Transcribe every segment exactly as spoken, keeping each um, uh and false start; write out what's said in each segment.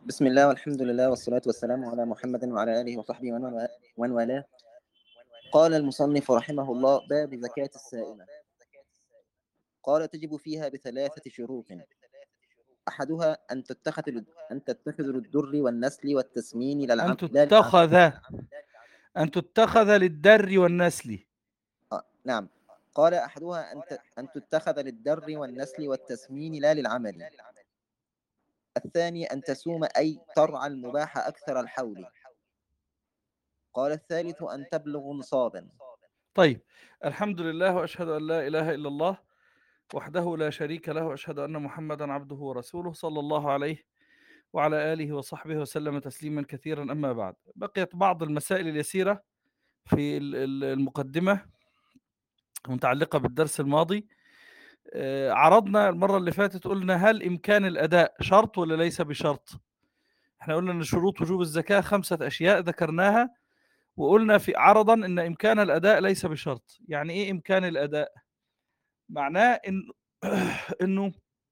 بسم الله والحمد لله والصلاة والسلام على محمد وعلى آله وصحبه ومن وا- ومن والاه. قال المصنف رحمه الله: باب زكاة السائمة. قال: تجب فيها بثلاثة شروط. أحدها أن تتخذ لل- أن تتخذ للدر والنسل والتسمين لا أن العم... لا العم... تتخذ أن تتخذ للدر والنسل. آه، نعم. قال: أحدها أن ت... أن تتخذ للدر والنسل والتسمين لا للعمل. الثاني أن تسوم أي ترعى المباح أكثر الحول. قال: الثالث أن تبلغ نصابا. طيب، الحمد لله وأشهد أن لا إله إلا الله وحده لا شريك له، وأشهد أن محمدا عبده ورسوله صلى الله عليه وعلى آله وصحبه وسلم تسليما كثيرا. أما بعد، بقيت بعض المسائل اليسيرة في ال- ال- المقدمة متعلقة بالدرس الماضي. آه، عرضنا المرة اللي فاتت، قلنا هل إمكان الأداء شرط ولا ليس بشرط؟ احنا قلنا أن شروط وجوب الزكاة خمسة أشياء ذكرناها، وقلنا في عرضا أن إمكان الأداء ليس بشرط. يعني إيه إمكان الأداء؟ معناه إن إنه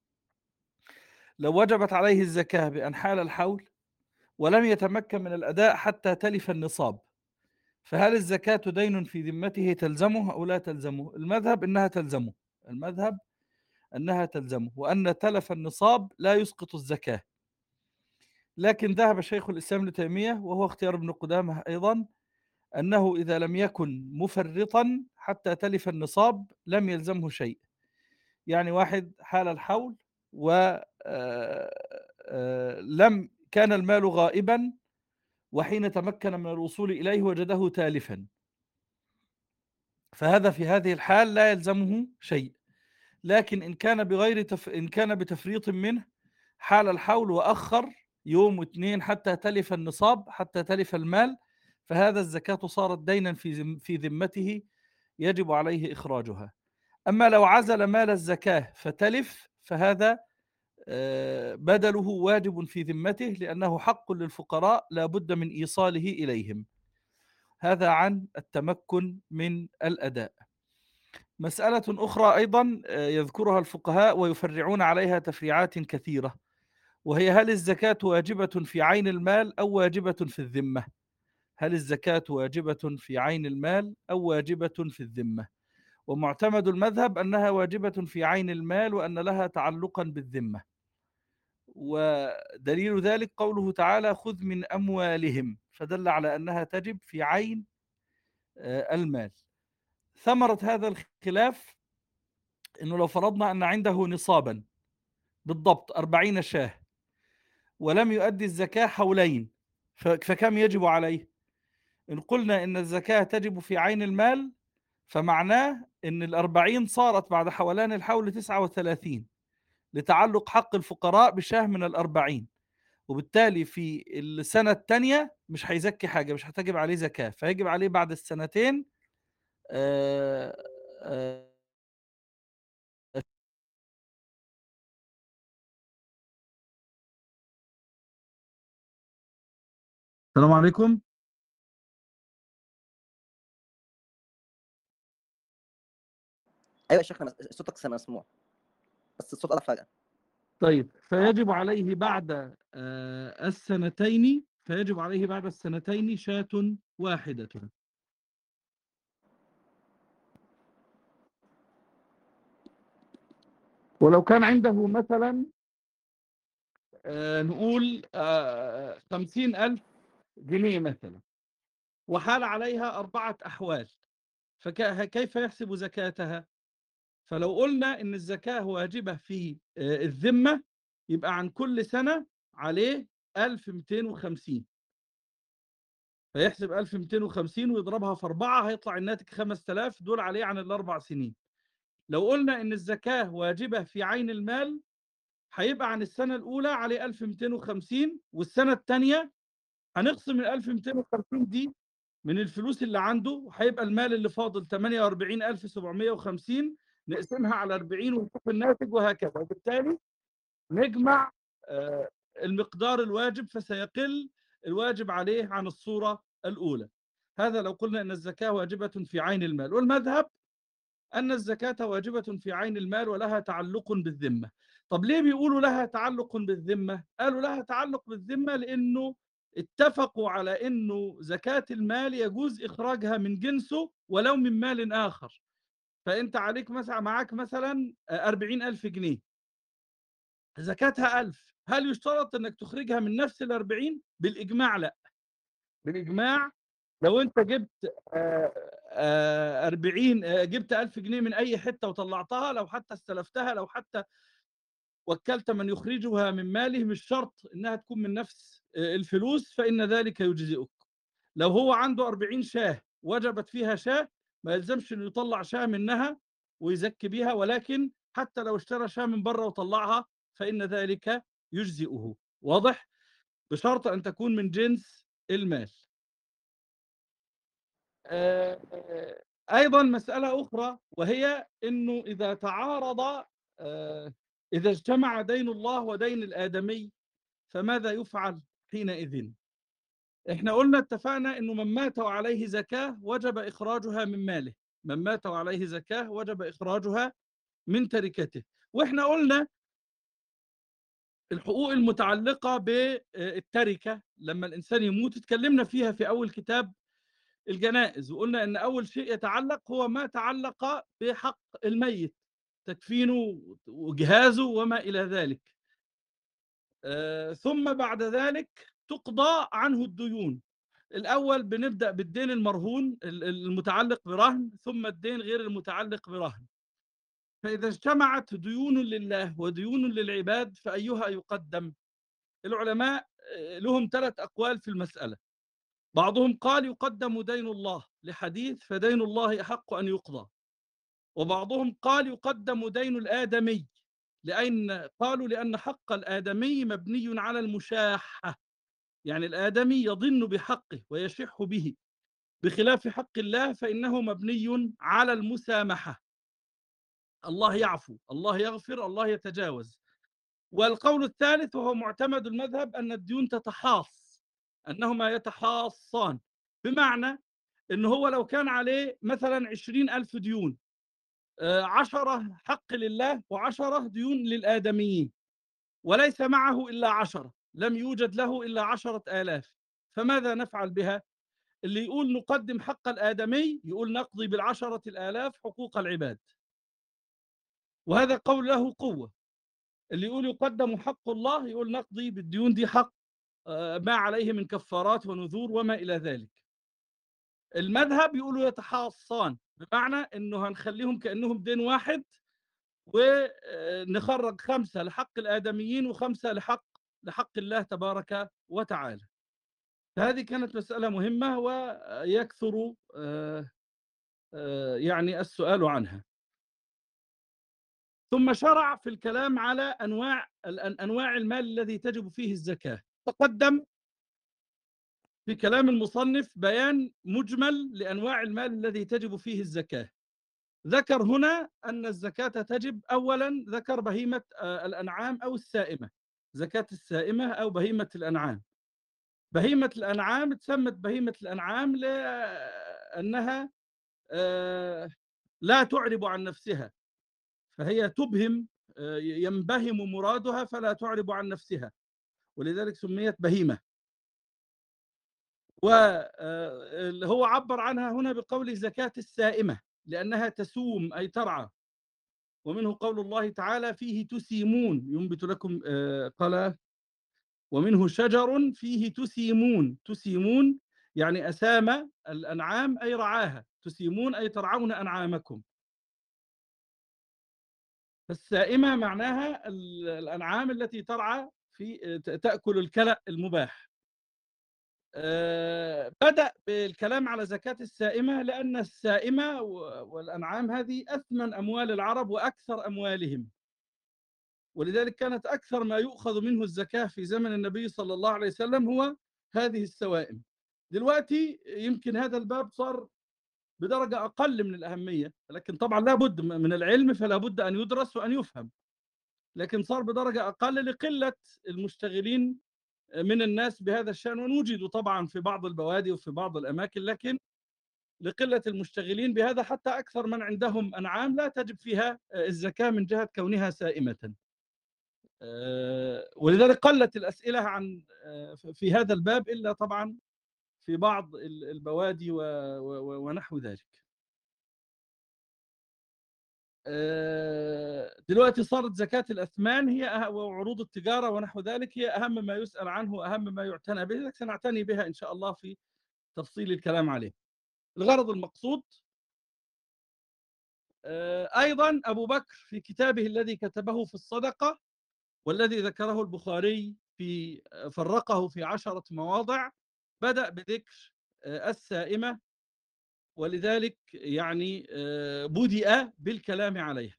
لو وجبت عليه الزكاة بأن حال الحول ولم يتمكن من الأداء حتى تلف النصاب، فهل الزكاة دين في ذمته تلزمه أو لا تلزمه؟ المذهب أنها تلزمه. المذهب أنها تلزمه، وأن تلف النصاب لا يسقط الزكاة. لكن ذهب شيخ الإسلام ابن تيمية، وهو اختيار ابن قدامة أيضا، أنه إذا لم يكن مفرطا حتى تلف النصاب لم يلزمه شيء. يعني واحد حال الحول ولم كان المال غائبا، وحين تمكن من الوصول إليه وجده تالفا، فهذا في هذه الحال لا يلزمه شيء. لكن إن كان بغير تف... إن كان بتفريط منه حال الحول وأخر يوم واثنين حتى تلف النصاب، حتى تلف المال، فهذا الزكاة صارت دينا في ذم- في ذمته، يجب عليه إخراجها. أما لو عزل مال الزكاة فتلف، فهذا آه، بدله واجب في ذمته، لأنه حق للفقراء لا بد من إيصاله إليهم. هذا عن التمكن من الأداء. مسألة أخرى أيضا آه، يذكرها الفقهاء ويفرعون عليها تفريعات كثيرة، وهي هل الزكاة واجبة في عين المال أو واجبة في الذمة؟ هل الزكاة واجبة في عين المال أو واجبة في الذمة؟ ومعتمد المذهب أنها واجبة في عين المال، وأن لها تعلقا بالذمة. ودليل ذلك قوله تعالى: خذ من أموالهم، فدل على أنها تجب في عين آه، المال. ثمرة هذا الخلاف أنه لو فرضنا أن عنده نصابا بالضبط أربعين شاه، ولم يؤدي الزكاة حولين، ف- فكم يجب عليه؟ إن قلنا إن الزكاة تجب في عين المال، فمعناه إن الأربعين صارت بعد حولان الحول تسعة وثلاثين، لتعلق حق الفقراء بشاه من الأربعين، وبالتالي في السنة الثانية مش هيزكي حاجة، مش هتجب عليه زكاة، فيجب عليه بعد السنتين آه، آه، السلام عليكم. أيوة يا شيخنا، صوتك سامع مسموع، بس الصوت قطع فجأة. طيب، فيجب عليه بعد آه، السنتين فيجب عليه بعد السنتين شاة واحدة. ولو كان عنده مثلا آه، نقول آه، خمسين ألف جنيه مثلا، وحال عليها أربعة أحوال، فكيف يحسب زكاتها؟ فلو قلنا إن الزكاة واجبة في آه، الذمة، يبقى عن كل سنة عليه ألف ومئتين وخمسين، فيحسب ألف ومئتين وخمسين ويضربها في أربعة، هيطلع الناتج خمسة آلاف، دول عليه عن الأربع سنين. لو قلنا إن الزكاة واجبة في عين المال، هيبقى عن السنة الأولى عليه ألف ومئتين وخمسين، والسنة الثانية هنقسم ال ألف ومئتين وخمسين دي من الفلوس اللي عنده، هيبقى المال اللي فاضل ثمانية وأربعين ألف وسبعمئة وخمسين، نقسمها على أربعين ونشوف الناتج، وهكذا. وبالتالي نجمع آه، المقدار الواجب، فسيقل الواجب عليه عن الصورة الأولى. هذا لو قلنا أن الزكاة واجبة في عين المال. والمذهب أن الزكاة واجبة في عين المال ولها تعلق بالذمة. طب ليه بيقولوا لها تعلق بالذمة؟ قالوا لها تعلق بالذمة لأنه اتفقوا على أنه زكاة المال يجوز إخراجها من جنسه ولو من مال آخر. فأنت عليك مثلا معاك مثلا أربعين ألف جنيه، زكاتها ألف، هل يشترط أنك تخرجها من نفس الأربعين؟ بالإجماع لا. بالإجماع لو أنت جبت آه، آه، أربعين آه، جبت ألف جنيه من أي حتة وطلعتها، لو حتى استلفتها، لو حتى وكلت من يخرجها من ماله، مش شرط انها تكون من نفس الفلوس، فان ذلك يجزئك. لو هو عنده أربعين شاه وجبت فيها شاه، ما يلزمش انه يطلع شاه منها ويزكي بيها، ولكن حتى لو اشترى شاه من بره وطلعها فان ذلك يجزئه. واضح؟ بشرط ان تكون من جنس المال. آه، آه، ايضا مسألة اخرى، وهي انه اذا تعارض آه، اذا اجتمع دين الله ودين الآدمي فماذا يفعل حينئذ؟ احنا قلنا اتفقنا انه من مات وعليه زكاة وجب اخراجها من ماله، من مات وعليه زكاة وجب اخراجها من تركته. واحنا قلنا الحقوق المتعلقة بالتركة لما الانسان يموت اتكلمنا فيها في اول كتاب الجنائز، وقلنا ان اول شيء يتعلق هو ما تعلق بحق الميت، تكفينه وجهازه وما الى ذلك. آه، ثم بعد ذلك تقضى عنه الديون. الأول بنبدأ بالدين المرهون المتعلق برهن، ثم الدين غير المتعلق برهن. فإذا اجتمعت ديون لله وديون للعباد فأيها يقدم؟ العلماء لهم ثلاث أقوال في المسألة. بعضهم قال يقدم دين الله لحديث فدين الله أحق أن يقضى، وبعضهم قال يقدم دين الآدمي، لأن قالوا لأن حق الآدمي مبني على المشاحة، يعني الآدمي يظن بحقه ويشح به، بخلاف حق الله فإنه مبني على المسامحة، الله يعفو، الله يغفر، الله يتجاوز. والقول الثالث وهو معتمد المذهب أن الديون تتحاص، أنهما يتحاصان، بمعنى أنه هو لو كان عليه مثلا عشرين ألف ديون، عشرة حق لله وعشرة ديون للآدميين، وليس معه إلا عشرة، لم يوجد له إلا عشرة آلاف، فماذا نفعل بها؟ اللي يقول نقدم حق الآدمي يقول نقضي بالعشرة الآلاف حقوق العباد، وهذا قول له قوة. اللي يقول يقدم حق الله يقول نقضي بالديون دي حق ما عليه من كفارات ونذور وما إلى ذلك. المذهب يقولوا يتحاصان، بمعنى أنه هنخليهم كأنهم دين واحد، ونخرج خمسة لحق الآدميين وخمسة لحق لحق الله تبارك وتعالى. هذه كانت مسألة مهمة ويكثر يعني السؤال عنها. ثم شرع في الكلام على أنواع أنواع المال الذي تجب فيه الزكاة. تقدم في كلام المصنف بيان مجمل لأنواع المال الذي تجب فيه الزكاة. ذكر هنا أن الزكاة تجب، أولا ذكر بهيمة الأنعام أو السائمة، زكاة السائمة أو بهيمة الأنعام. بهيمة الأنعام تسمت بهيمة الأنعام لأنها لا تعرب عن نفسها، فهي تبهم، ينبهم مرادها فلا تعرب عن نفسها، ولذلك سميت بهيمة. وهو عبر عنها هنا بقول زكاة السائمة لأنها تسوم أي ترعى، ومنه قول الله تعالى فيه تسيمون ينبت لكم، قال ومنه شجر فيه تسيمون، تسيمون يعني أسام الأنعام أي رعاها، تسيمون أي ترعون أنعامكم. فالسائمة معناها الأنعام التي ترعى في تأكل الكلأ المباح. أه بدأ بالكلام على زكاة السائمة لأن السائمة والأنعام هذه أثمن أموال العرب وأكثر أموالهم، ولذلك كانت أكثر ما يؤخذ منه الزكاة في زمن النبي صلى الله عليه وسلم هو هذه السوائم. دلوقتي يمكن هذا الباب صار بدرجة أقل من الأهمية، لكن طبعا لا بد من العلم، فلا بد أن يدرس وأن يفهم، لكن صار بدرجة أقل لقلة المشتغلين من الناس بهذا الشأن، ونوجد طبعا في بعض البوادي وفي بعض الأماكن، لكن لقلة المشتغلين بهذا حتى أكثر من عندهم أنعام لا تجب فيها الزكاة من جهة كونها سائمة. آه، ولذلك قلت الأسئلة عن آه، في هذا الباب إلا طبعا في بعض ال- البوادي و- و- ونحو ذلك. آه، دلوقتي صارت زكاة الأثمان هي أه- وعروض التجارة ونحو ذلك هي أهم ما يسأل عنه وأهم ما يعتنى به، لكن سنعتني بها إن شاء الله في تفصيل الكلام عليه. الغرض المقصود آه، أيضا أبو بكر في كتابه الذي كتبه في الصدقة والذي ذكره البخاري في فرقه في عشرة مواضع، بدأ بذكر آه، السائمة، ولذلك يعني آه، بدأ بالكلام عليها.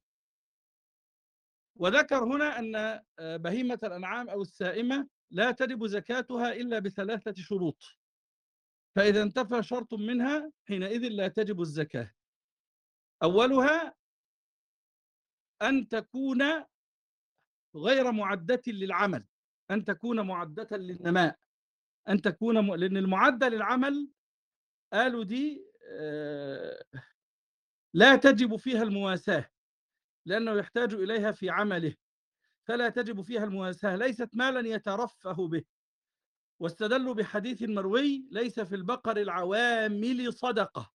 وذكر هنا أن آه، بهيمة الأنعام أو السائمة لا تجب زكاتها إلا بثلاثة شروط، فإذا انتفى شرط منها حينئذ لا تجب الزكاة. أولها أن تكون غير معدة للعمل، أن تكون معدة للنماء، أن تكون م... لأن المعدة للعمل قالوا دي آه، لا تجب فيها المواساة لأنه يحتاج إليها في عمله، فلا تجب فيها المواساة، ليست مالا يترفه به. واستدلوا بحديث مروي ليس في البقر العوامل صدقة،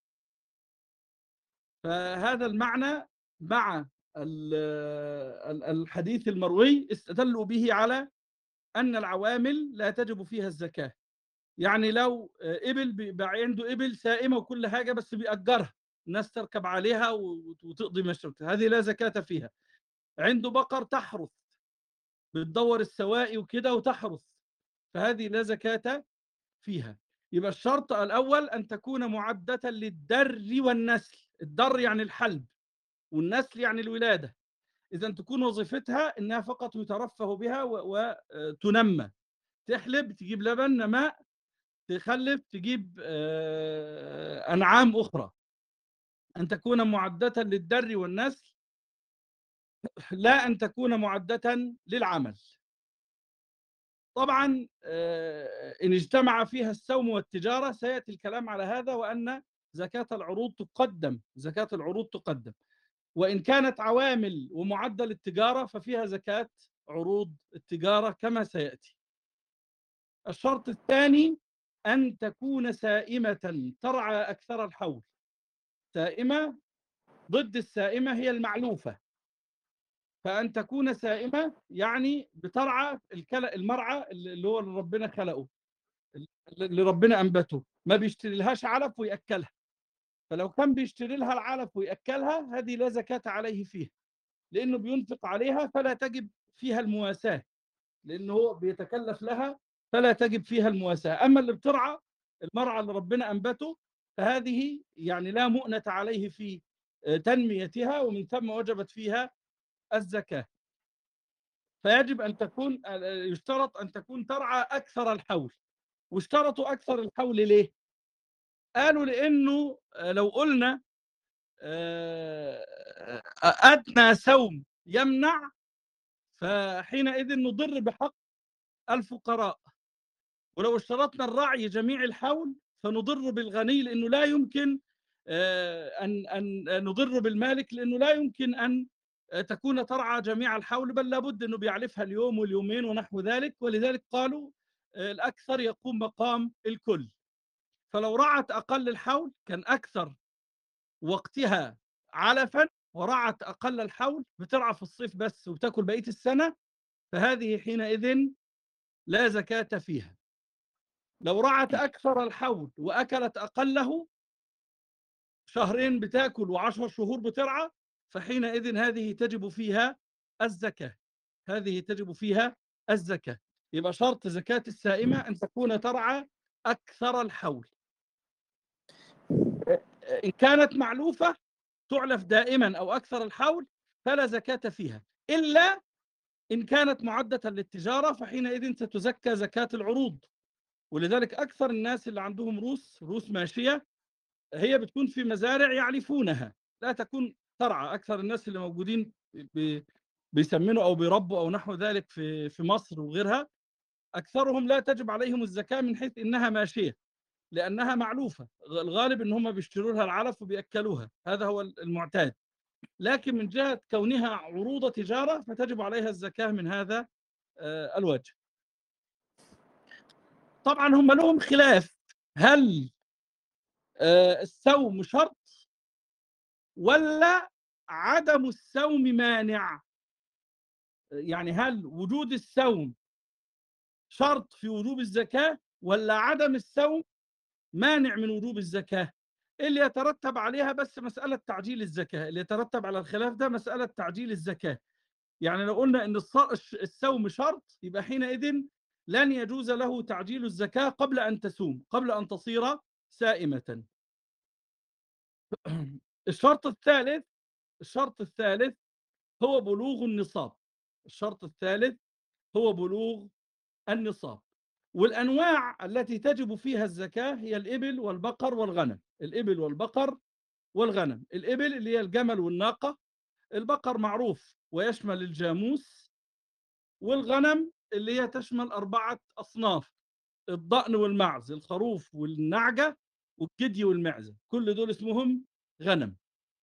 فهذا المعنى مع الحديث المروي استدلوا به على أن العوامل لا تجب فيها الزكاة. يعني لو إبل بيبقى عنده إبل سائمة وكل حاجة بس بيأجرها، الناس تركب عليها وتقضي مشروعها، هذه لا زكاة فيها. عنده بقر تحرث، بتدور السواقي وكده وتحرث، فهذه لا زكاة فيها. يبقى الشرط الأول أن تكون معدة للدر والنسل. الدر يعني الحلب، والنسل يعني الولادة. إذا تكون وظيفتها إنها فقط يترفه بها وتنمى، تحلب تجيب لبن، نماء، تخلف تجيب أنعام أخرى. أن تكون معدة للدر والنسل، لا أن تكون معدة للعمل. طبعا إن اجتمع فيها السوم والتجارة سيأتي الكلام على هذا، وأن زكاة العروض تقدم، زكاة العروض تقدم. وإن كانت عوامل ومعدة للتجارة ففيها زكاة عروض التجارة كما سيأتي. الشرط الثاني أن تكون سائمة ترعى أكثر الحول. سائمة ضد السائمة هي المعلوفة، فأن تكون سائمة يعني بترعى المرعى اللي هو اللي ربنا خلقه، اللي ربنا أنبته، ما بيشتري لهاش علف ويأكلها. فلو كان بيشتري لها العلف ويأكلها هذه لا زكاة عليه فيها، لأنه بينفق عليها فلا تجب فيها المواساة، لأنه هو بيتكلف لها فلا تجب فيها المواساة. أما اللي بترعى المرعى اللي ربنا أنبته فهذه يعني لا مؤنة عليه في تنميتها، ومن ثم وجبت فيها الزكاة. فيجب أن تكون، يشترط أن تكون ترعى أكثر الحول. واشترطوا أكثر الحول ليه؟ قالوا لأنه لو قلنا أدنى سوم يمنع فحينئذ نضر بحق الفقراء، ولو اشترطنا الرعي جميع الحول فنضر بالغني، لأنه لا يمكن أن أن نضر بالمالك، لأنه لا يمكن أن تكون ترعى جميع الحول، بل لابد أنه بيعلفها اليوم واليومين ونحو ذلك. ولذلك قالوا الأكثر يقوم مقام الكل. فلو رعت أقل الحول كان أكثر وقتها علفا، ورعت أقل الحول بترعى في الصيف بس وبتاكل بقية السنة، فهذه حينئذ لا زكاة فيها. لو رعت أكثر الحول وأكلت أقله، شهرين بتاكل وعشر شهور بترعى، فحينئذ هذه تجب فيها الزكاة، هذه تجب فيها الزكاة. يبقى شرط زكاة السائمة أن تكون ترعى أكثر الحول. إن كانت معلوفة تعلف دائما أو أكثر الحول فلا زكاة فيها، إلا إن كانت معدة للتجارة فحينئذ ستزكى زكاة العروض. ولذلك أكثر الناس اللي عندهم روس روس ماشية هي بتكون في مزارع يعلفونها، لا تكون ترعى. أكثر الناس اللي موجودين بيسمنوا أو بيربوا أو نحو ذلك في في مصر وغيرها، أكثرهم لا تجب عليهم الزكاة من حيث إنها ماشية، لأنها معلوفة. الغالب إن هم بيشتروا لها العلف وبيأكلوها، هذا هو المعتاد. لكن من جهة كونها عروض تجارة فتجب عليها الزكاة من هذا الوجه. طبعا هم لهم خلاف، هل السوم شرط ولا عدم السوم مانع؟ يعني هل وجود السوم شرط في وجوب الزكاة ولا عدم السوم مانع من وجوب الزكاة؟ اللي يترتب عليها بس مسألة تعجيل الزكاة، اللي يترتب على الخلاف ده مسألة تعجيل الزكاة. يعني لو قلنا ان السوم شرط يبقى حينئذ لن يجوز له تعجيل الزكاة قبل أن تسوم، قبل أن تصير سائمة. الشرط الثالث الشرط الثالث هو بلوغ النصاب. الشرط الثالث هو بلوغ النصاب. والأنواع التي تجب فيها الزكاة هي الإبل والبقر والغنم. الإبل والبقر والغنم. الإبل اللي هي الجمل والناقة، البقر معروف ويشمل الجاموس، والغنم اللي هي تشمل أربعة أصناف: الضأن والمعز، الخروف والنعجة والجدي والمعزة، كل دول اسمهم غنم.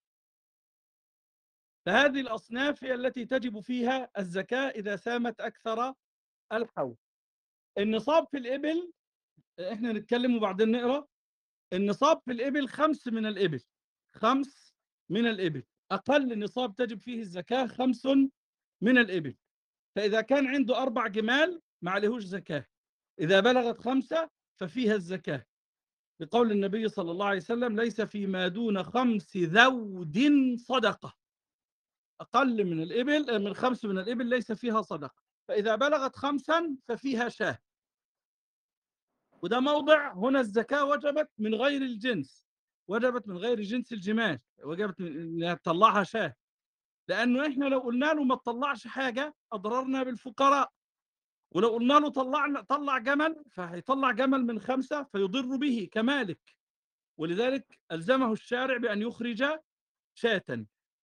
فهذه الأصناف هي التي تجب فيها الزكاة إذا سامت أكثر الحول. النصاب في الإبل، إحنا نتكلم وبعدين نقرأ. النصاب في الإبل خمس من الإبل، خمس من الإبل. أقل نصاب تجب فيه الزكاة خمس من الإبل. فإذا كان عنده أربع جمال ما عليهوش زكاة، إذا بلغت خمسة ففيها الزكاة، بقول النبي صلى الله عليه وسلم: ليس فيما دون خمس ذود صدقة. أقل من الإبل من خمس من الإبل ليس فيها صدقة. فإذا بلغت خمسا ففيها شاه. وده موضع هنا الزكاة وجبت من غير الجنس، وجبت من غير جنس الجمال، وجبت انها تطلعها شاه. لأنه إحنا لو قلنا له ما تطلعش حاجة أضررنا بالفقراء، ولو قلنا له طلع طلع جمل فهيطلع جمل من خمسة فيضر به كمالك. ولذلك ألزمه الشارع بأن يخرج شاة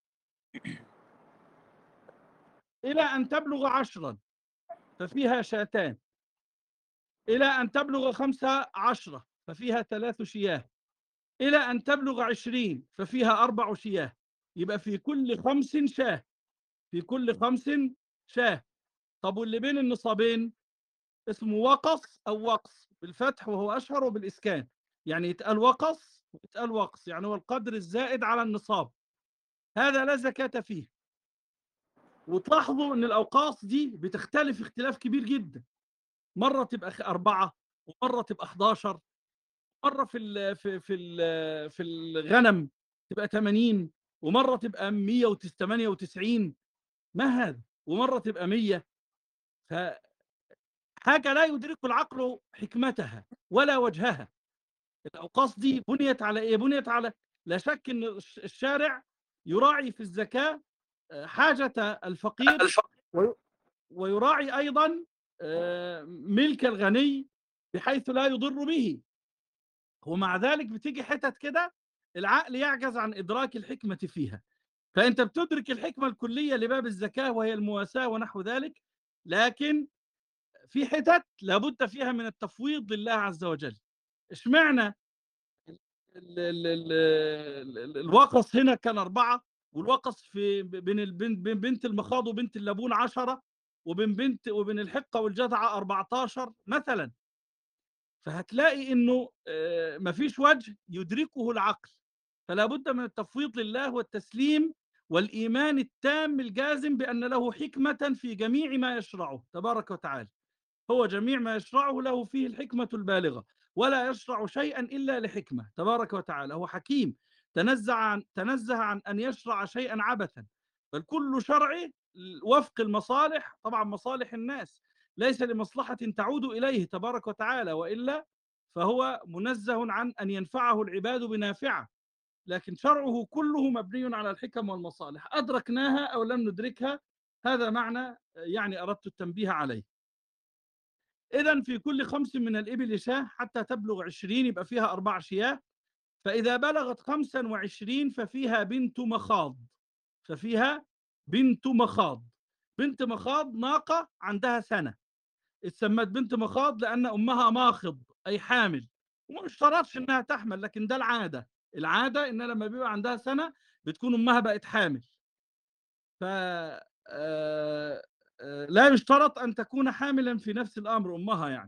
إلى أن تبلغ عشرا ففيها شاتان، إلى أن تبلغ خمسة عشرة ففيها ثلاث شياه، إلى أن تبلغ عشرين ففيها أربع شياه. يبقى في كل خمس شاه، في كل خمس شاه. طب واللي بين النصابين اسمه وقص أو وقص بالفتح وهو أشهر، وبالإسكان يعني يتقال وقص ويتقال وقص، يعني هو القدر الزائد على النصاب، هذا لا زكاة فيه. وتلاحظوا أن الأوقاص دي بتختلف اختلاف كبير جدا، مرة تبقى أربعة ومرة تبقى حداشر، مرة في ال في في ال في الغنم تبقى ثمانين، ومرة تبقى مئة وثمانية وتسعين، ما هذا، ومرة تبقى مئة. فحاجة لا يدرك العقل حكمتها ولا وجهها. الأوقاص دي بنيت على إيه؟ بنيت على، لا شك أن الشارع يراعي في الزكاة حاجة الفقير، ويراعي أيضا ملك الغني بحيث لا يضر به. ومع ذلك بتيجي حتت كده العقل يعجز عن إدراك الحكمة فيها. فأنت بتدرك الحكمة الكلية لباب الزكاة وهي المواساة ونحو ذلك، لكن في حتت لابد فيها من التفويض لله عز وجل. اشمعنى الوقص هنا كان أربعة، والوقص في بين البنت بين بنت المخاض وبنت اللبون عشرة، وبين بنت وبين الحقة والجذعة أربعة عشر مثلا؟ فهتلاقي انه مفيش وجه يدركه العقل. فلا بد من التفويض لله والتسليم والإيمان التام الجازم بأن له حكمة في جميع ما يشرعه تبارك وتعالى. هو جميع ما يشرعه له فيه الحكمة البالغة، ولا يشرع شيئا إلا لحكمة تبارك وتعالى. هو حكيم تنزه عن تنزه عن أن يشرع شيئا عبثا، بل كل شرعه وفق المصالح، طبعا مصالح الناس، ليس لمصلحة تعود إليه تبارك وتعالى، وإلا فهو منزه عن أن ينفعه العباد بنافعة. لكن شرعه كله مبني على الحكم والمصالح، أدركناها أو لم ندركها، هذا معنى يعني أردت التنبيه عليه. إذن في كل خمس من الإبل شاة حتى تبلغ عشرين يبقى فيها أربع شياه. فإذا بلغت خمسا وعشرين ففيها بنت مخاض، ففيها بنت مخاض. بنت مخاض ناقة عندها سنة، اتسمت بنت مخاض لأن أمها ماخض أي حامل، وما اشترطش إنها تحمل، لكن ده العادة. العادة إن لما بيبقى عندها سنة بتكون أمها بقت حامل. ف آآ آآ لا يشترط أن تكون حاملًا في نفس الأمر أمها يعني.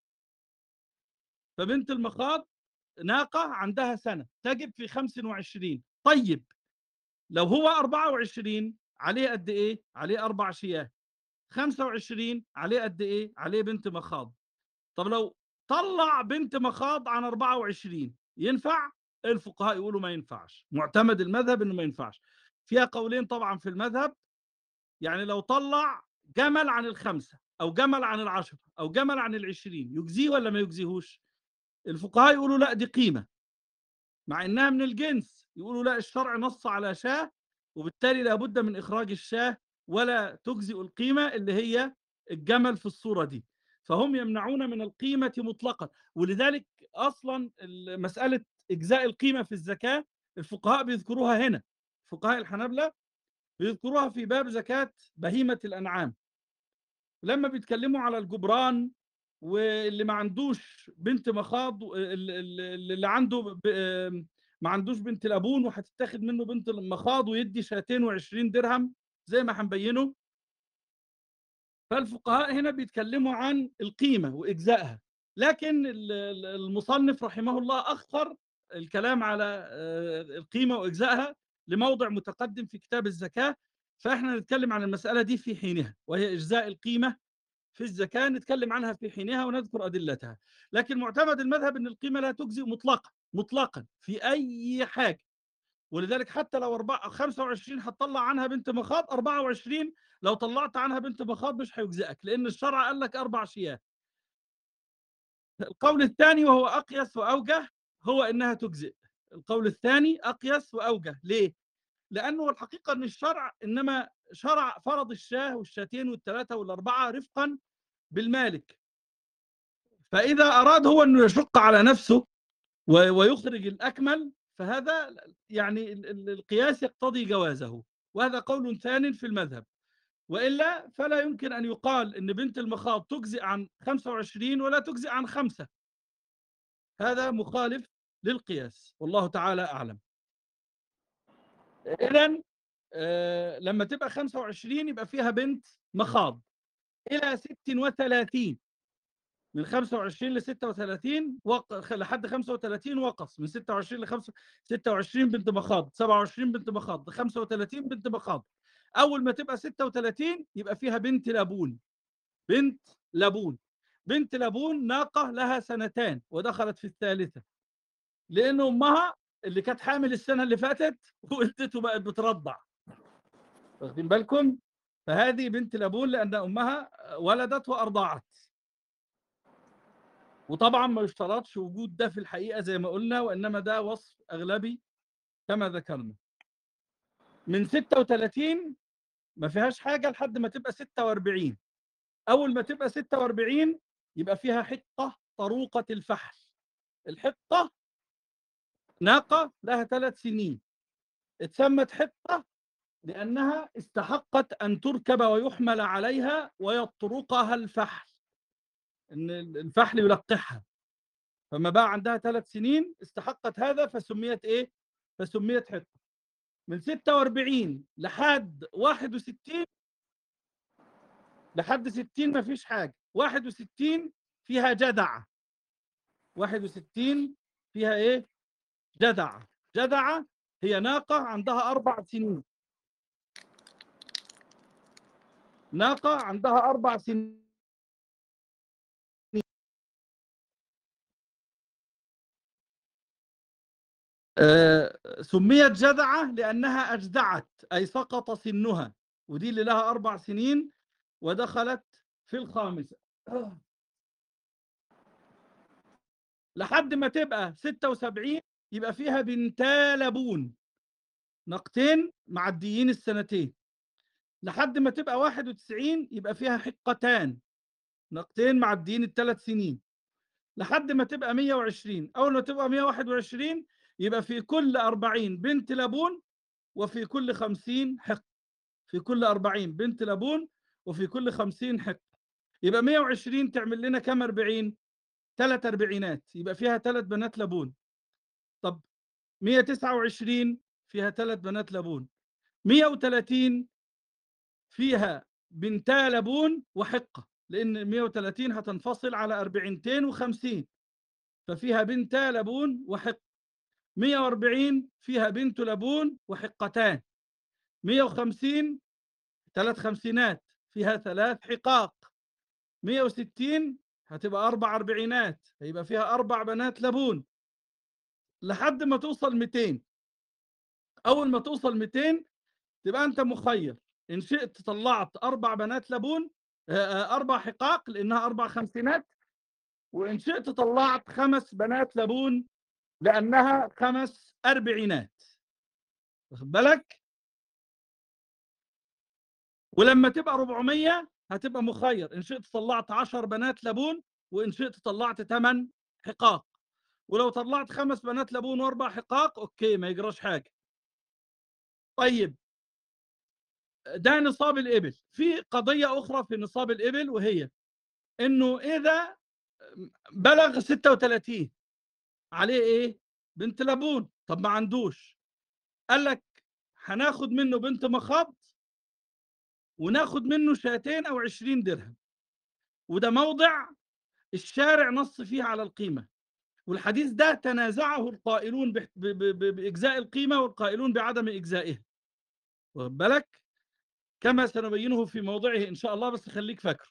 فبنت المخاض ناقة عندها سنة تجب في خمس وعشرين. طيب لو هو أربعة وعشرين عليه قد إيه؟ عليه أربع شياه. خمسة وعشرين عليه قد إيه؟ عليه بنت مخاض. طب لو طلّع بنت مخاض عن أربعة وعشرين ينفع؟ الفقهاء يقولوا ما ينفعش، معتمد المذهب إنه ما ينفعش. فيها قولين طبعًا في المذهب، يعني لو طلّع جمل عن الخمسة أو جمل عن العشرة أو جمل عن العشرين يجزيه والّا ما يجزيهوش؟ الفقهاء يقولوا لأ دي قيمة، مع إنها من الجنس، يقولوا لأ الشرع نص على شاة وبالتالي لابد من إخراج الشاة ولا تجزئ القيمة اللي هي الجمل في الصورة دي. فهم يمنعون من القيمة مطلقا، ولذلك أصلا مسألة إجزاء القيمة في الزكاة الفقهاء بيذكروها هنا. فقهاء الحنابلة بيذكروها في باب زكاة بهيمة الأنعام لما بيتكلموا على الجبران واللي ما عندوش بنت مخاض، اللي عنده ما عندوش بنت لابون وهتتاخد منه بنت المخاض ويدي شاتين وعشرين درهم زي ما هنبينه. فالفقهاء هنا بيتكلموا عن القيمة وإجزائها، لكن المصنف رحمه الله أخر الكلام على القيمة وإجزائها لموضع متقدم في كتاب الزكاة، فإحنا نتكلم عن المسألة دي في حينها، وهي إجزاء القيمة في الزكاة نتكلم عنها في حينها ونذكر أدلتها. لكن معتمد المذهب أن القيمة لا تجزئ مطلقا مطلقا في أي حاجة، ولذلك حتى لو خمسة وعشرين هتطلع عنها بنت مخاض، أربعة وعشرين لو طلعت عنها بنت مخاض مش هيجزئك لأن الشرع قال لك أربع شياه. القول الثاني وهو أقيس وأوجه هو أنها تجزئ. القول الثاني أقيس وأوجه. ليه؟ لأنه الحقيقة أن الشرع إنما شرع فرض الشاه والشاتين والثلاثة والأربعة رفقا بالمالك، فإذا أراد هو أنه يشق على نفسه ويخرج الأكمل فهذا يعني القياس يقتضي جوازه، وهذا قول ثاني في المذهب. وإلا فلا يمكن أن يقال أن بنت المخاض تجزئ عن خمسة وعشرين ولا تجزئ عن خمسة، هذا مخالف للقياس والله تعالى أعلم. إذن آه لما تبقى خمسة وعشرين يبقى فيها بنت مخاض إلى ست وثلاثين، من خمسة وعشرين ل ستة وثلاثين وق... لحد خمسة وثلاثين وقص، من ستة وعشرين ل ستة وعشرين بنت مخاض، سبعة وعشرين بنت مخاض، خمسة وثلاثين بنت مخاض. أول ما تبقى ستة وثلاثين يبقى فيها بنت لابون. بنت لابون بنت لابون ناقة لها سنتان ودخلت في الثالثة، لأن أمها اللي كانت حامل السنة اللي فاتت ولدت وبقت بترضع، واخدين بالكم؟ فهذه بنت لابون لأن أمها ولدت وأرضعت. وطبعا ما يشترطش وجود ده في الحقيقة زي ما قلنا، وإنما ده وصف أغلبي كما ذكرنا. من ستة وثلاثين ما فيهاش حاجة لحد ما تبقى ستة وأربعين. أول ما تبقى ستة وأربعين يبقى فيها حقة طروقة الفحل. الحقة ناقة لها ثلاث سنين اتسمت حقة لأنها استحقت أن تركب ويحمل عليها ويطرقها الفحل، إن الفحل يلقحها، فما بقى عندها ثلاث سنين استحقت هذا فسميت إيه؟ فسميت حقة. من ستة وأربعين لحد واحد وستين، لحد ستين ما فيش حاجة. واحد وستين فيها جدعة. واحد وستين فيها إيه؟ جدعة. جدعة هي ناقة عندها أربع سنين. ناقة عندها أربع سنين. آه سميت جدعة لأنها أجدعت أي سقط سنها، ودي اللي لها أربع سنين ودخلت في الخامسة. لحد ما تبقى ستة وسبعين يبقى فيها بنتا لابون، نقتين معديين السنتين. لحد ما تبقى واحد وتسعين يبقى فيها حقتان، نقتين معديين الثلاث سنين. لحد ما تبقى مية وعشرين، أول ما تبقى مية وواحد وعشرين يبقى في كل أربعين بنت لابون وفي كل خمسين حق. في كل أربعين بنت لابون وفي كل خمسين حق. يبقى مية وعشرين تعمل لنا كم أربعين؟ ثلاث أربعينات، يبقى فيها ثلاث بنات لابون. طب مية وتسعة وعشرين فيها ثلاث بنات لبون. مئة وثلاثين فيها بنتا لبون وحقة، لأن مئة وثلاثين هتنفصل على أربعتين وخمسين، ففيها بنتا لبون وحقة. مئة وأربعين فيها بنت لبون وحقتان. مئة وخمسين ثلاث خمسينات فيها ثلاث حقاق. مئة وستين هتبقى أربع أربعينات، هيبقى فيها أربع بنات لبون، لحد ما توصل مئتين. أول ما توصل مئتين تبقى أنت مخير، إن شئت طلعت أربع بنات لبون، أربع حقاق لأنها أربع خمسينات، وإن شئت طلعت خمس بنات لبون لأنها خمس أربعينات. واخد بالك؟ ولما تبقى أربعمية هتبقى مخير، إن شئت طلعت عشر بنات لبون، وإن شئت طلعت ثمان حقاق. ولو طلعت خمس بنات لبون وأربع حقاق أوكي، ما يجراش حاجة. طيب، ده نصاب الإبل. في قضية أخرى في نصاب الإبل، وهي إنه إذا بلغ ستة وثلاثين عليه إيه؟ بنت لبون. طب ما عندوش، قال لك هناخد منه بنت مخاض وناخد منه شاتين أو عشرين درهم، وده موضع الشارع نص فيه على القيمة. والحديث ده تنازعه القائلون بإجزاء القيمة والقائلون بعدم إجزائها. واخد بالك؟ كما سنبينه في موضعه إن شاء الله، بس خليك فاكر.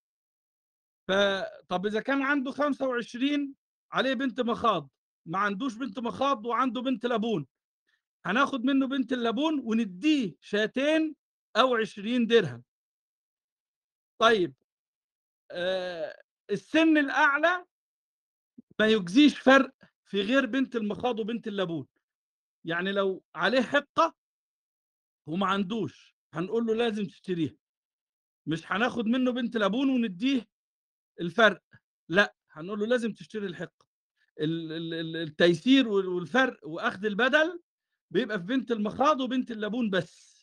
فطب إذا كان عنده خمسة وعشرين عليه بنت مخاض، ما عندوش بنت مخاض وعنده بنت لبون، هناخد منه بنت اللبون ونديه شاتين أو عشرين درهم. طيب، آه السن الأعلى ما يجزيش فرق في غير بنت المخاض وبنت اللبون. يعني لو عليه حقة وما عندوش، هنقول له لازم تشتريها، مش هناخد منه بنت لبون ونديه الفرق، لا، هنقول له لازم تشتري الحقة. التيسير والفرق واخذ البدل بيبقى في بنت المخاض وبنت اللبون بس.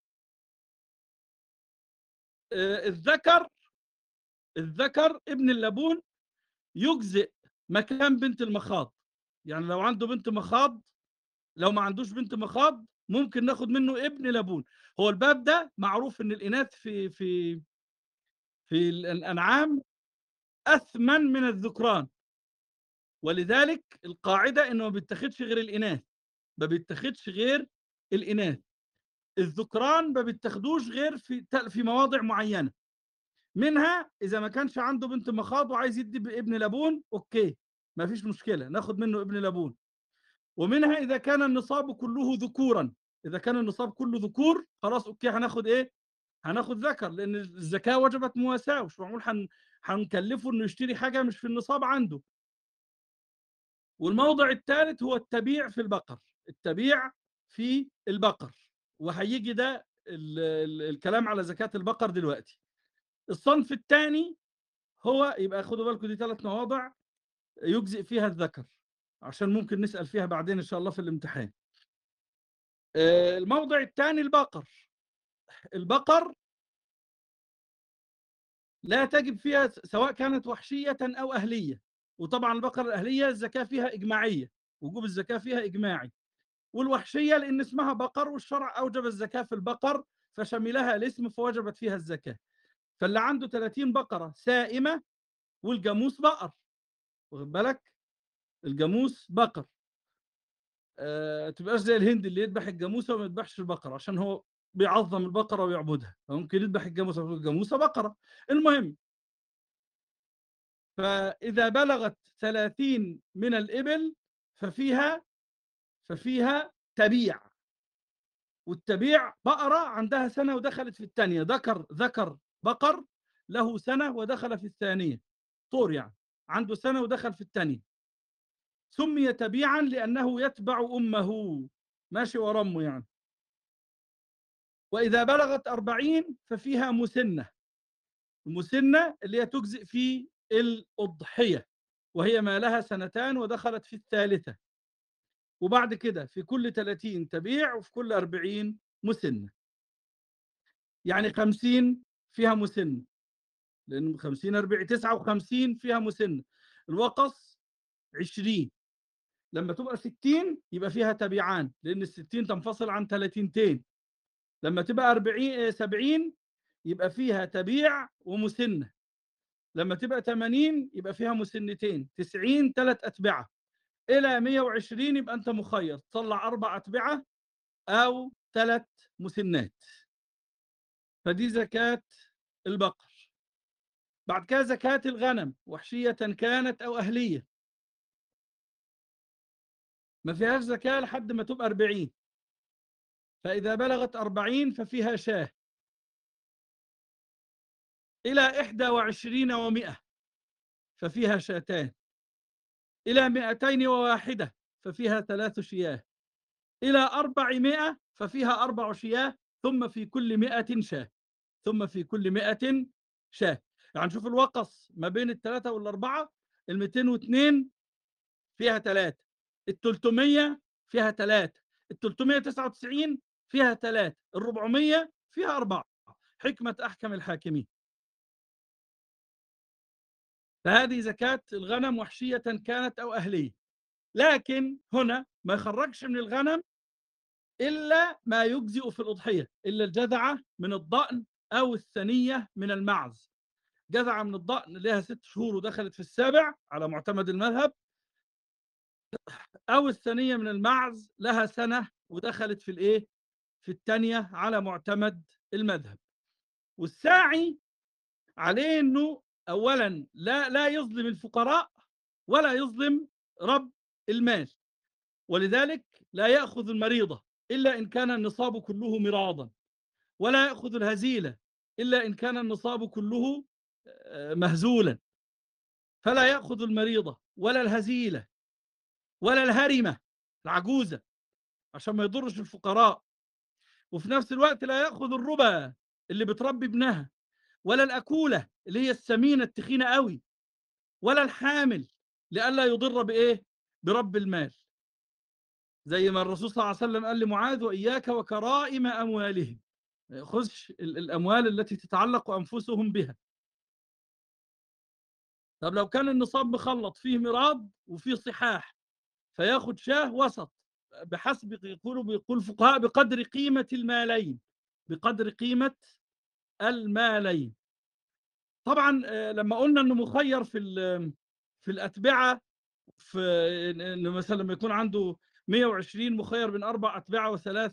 الذكر الذكر ابن اللبون يجزئ مكان بنت المخاض. يعني لو عنده بنت مخاض، لو ما عندوش بنت مخاض ممكن ناخد منه ابن لبون. هو الباب ده معروف ان الاناث في في في الانعام اثمن من الذكران، ولذلك القاعده انه ما بيتاخدش غير الاناث، ما بيتاخدش غير الاناث. الذكران ما بيتاخدوش غير في في مواضع معينه، منها اذا ما كانش عنده بنت مخاض وعايز يدي بابن لبون، اوكي ما فيش مشكله ناخد منه ابن لبون. ومنها اذا كان النصاب كله ذكورا، اذا كان النصاب كله ذكور خلاص اوكي هناخد ايه؟ هناخد ذكر، لان الزكاه وجبت مواساه، مش معقول حن... هنكلفه انه يشتري حاجه مش في النصاب عنده. والموضع الثالث هو التبيع في البقر، التبيع في البقر، وهيجي ده ال... ال... الكلام على زكاه البقر دلوقتي. الصنف الثاني هو، يبقى خدوا بالكم دي ثلاث مواضع يجزئ فيها الذكر، عشان ممكن نسأل فيها بعدين إن شاء الله في الامتحان. الموضع الثاني البقر. البقر لا تجب فيها سواء كانت وحشية أو أهلية، وطبعا البقر الأهلية الزكاة فيها إجماعية، وجوب الزكاة فيها إجماعي. والوحشية لأن اسمها بقر والشرع أوجب الزكاة في البقر فشملها الاسم فوجبت فيها الزكاة. فاللي عنده ثلاثين بقرة سائمة، والجاموس بقر، واخد بالك؟ الجاموس بقر. أه تبقاش زي الهند اللي يذبح الجاموسه وما يذبحش البقره عشان هو بيعظم البقره ويعبدها، فممكن يذبح الجاموسه والجاموسه بقره. المهم، فاذا بلغت ثلاثين من الابل ففيها ففيها تبيع. والتبيع بقره عندها سنه ودخلت في الثانيه، ذكر ذكر بقر له سنه ودخل في الثانيه، طور يعني عنده سنه ودخل في الثانيه، سمي تبيعا لأنه يتبع أمه، ماشي ورا أمه يعني. وإذا بلغت أربعين ففيها مسنة. المسنة اللي هي تجزئ في الأضحية، وهي ما لها سنتان ودخلت في الثالثة. وبعد كده في كل ثلاثين تبيع، وفي كل أربعين مسنة. يعني خمسين فيها مسنة، لأن خمسين أربعين تسعة وخمسين فيها مسنة. الوقص عشرين، لما تبقى ستين يبقى فيها تبيعان، لأن الستين تنفصل عن ثلاثينتين. لما تبقى أربعين سبعين يبقى فيها تبيع ومسنة. لما تبقى ثمانين يبقى فيها مسنتين. تسعين ثلاث أتبعة. إلى مئة وعشرين يبقى أنت مخير تطلع أربع أتبعة أو ثلاث مسنات. فدي زكاة البقر. بعد كده زكاة الغنم، وحشية كانت أو أهلية، ما فيهاش زكاة لحد ما تبقى أربعين. فإذا بلغت أربعين ففيها شاة. إلى إحدى وعشرين ومئة ففيها شاتان. إلى مئتين وواحدة ففيها ثلاث شياه. إلى أربعمائة ففيها أربع شياه. ثم في كل مئة شاه. ثم في كل مئة شاه. يعني شوف الوقص ما بين الثلاثة والأربعة. المئتين واثنين فيها ثلاثة. الثلاثمية فيها ثلاثة. الثلاثمية وتسعة وتسعين فيها ثلاثة. الربعمية فيها أربعة. حكمة أحكم الحاكمين. فهذه زكاة الغنم، وحشية كانت أو أهلية. لكن هنا ما يخرجش من الغنم إلا ما يجزئ في الأضحية، إلا الجذعة من الضأن أو الثنية من المعز. جذعة من الضأن لها ست شهور ودخلت في السابع على معتمد المذهب، أو الثنية من المعز لها سنة ودخلت في الإيه؟ في الثانية على معتمد المذهب. والساعي عليه إنه أولا لا لا يظلم الفقراء ولا يظلم رب المال، ولذلك لا يأخذ المريضة إلا إن كان النصاب كله مراضا، ولا يأخذ الهزيلة إلا إن كان النصاب كله مهزولا. فلا يأخذ المريضة ولا الهزيلة ولا الهرمة العجوزة عشان ما يضرش الفقراء. وفي نفس الوقت لا يأخذ الربا اللي بتربي ابنها، ولا الأكولة اللي هي السمينة التخينة قوي، ولا الحامل لئلا يضر بإيه؟ برب المال. زي ما الرسول صلى الله عليه وسلم قال لمعاذ: وإياك وكرائم أموالهم. ما يأخذش الأموال التي تتعلق أنفسهم بها. طب لو كان النصاب مخلط فيه مراض وفيه صحاح فياخد شاه وسط، بحسب يقولوا بيقول الفقهاء بقدر قيمة المالين. بقدر قيمة المالين. طبعا لما قلنا انه مخير في في الأتبعة، في انه مثلا لما يكون عنده مئة وعشرين مخير بين اربع أتبعة وثلاث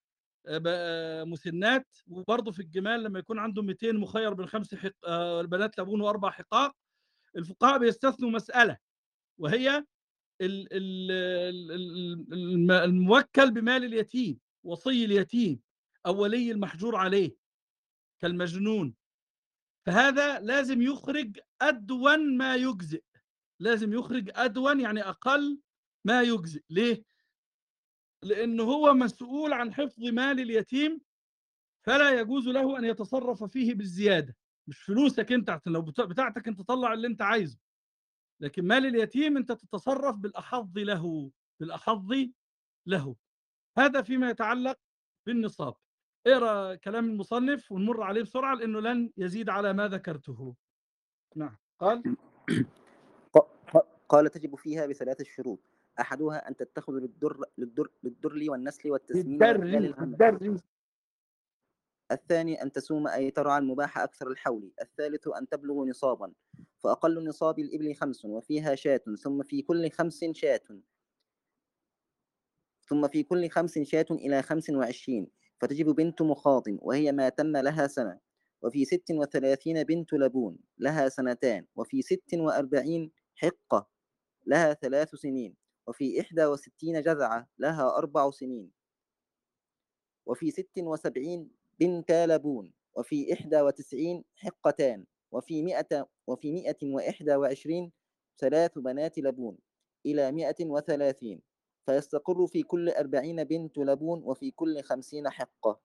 مسنات، وبرضه في الجمال لما يكون عنده مئتين مخير بين خمس حق... البنات لبون واربع حقاق. الفقهاء بيستثنوا مسألة، وهي الموكل بمال اليتيم، وصي اليتيم أو ولي المحجور عليه كالمجنون. فهذا لازم يخرج أدون ما يجزئ. لازم يخرج أدون يعني أقل ما يجزئ. ليه؟ لأنه هو مسؤول عن حفظ مال اليتيم، فلا يجوز له أن يتصرف فيه بالزيادة. مش فلوسك أنت، لو بتاعتك أنت طلع اللي أنت عايزه، لكن مال اليتيم أنت تتصرف بالأحظ له. بالأحظ له. هذا فيما يتعلق بالنصاب. اقرأ كلام المصنف ونمر عليه بسرعة لأنه لن يزيد على ما ذكرته. نعم. قال قال تجب فيها بثلاث شروط: أحدها أن تتخذ للدر للدر للدرل والنسل والتسمين وإكمال الغنم. الثاني أن تسوم أي ترعى المباح أكثر الحول. الثالث أن تبلغ نصابا، فأقل نصاب الإبل خمس وفيها شاة، ثم في كل خمس شاة ثم في كل خمس شاة إلى خمس وعشرين، فتجب بنت مخاض وهي ما تم لها سنة. وفي ست وثلاثين بنت لبون لها سنتان. وفي ست وأربعين حقة لها ثلاث سنين. وفي إحدى وستين جذعة لها أربع سنين. وفي ست وسبعين بنت لبون. وفي إحدى وتسعين حقتان. وفي مئة وفي مئة وإحدى وعشرين ثلاث بنات لبون إلى مئة وثلاثين، فيستقر في كل أربعين بنت لبون وفي كل خمسين حقة.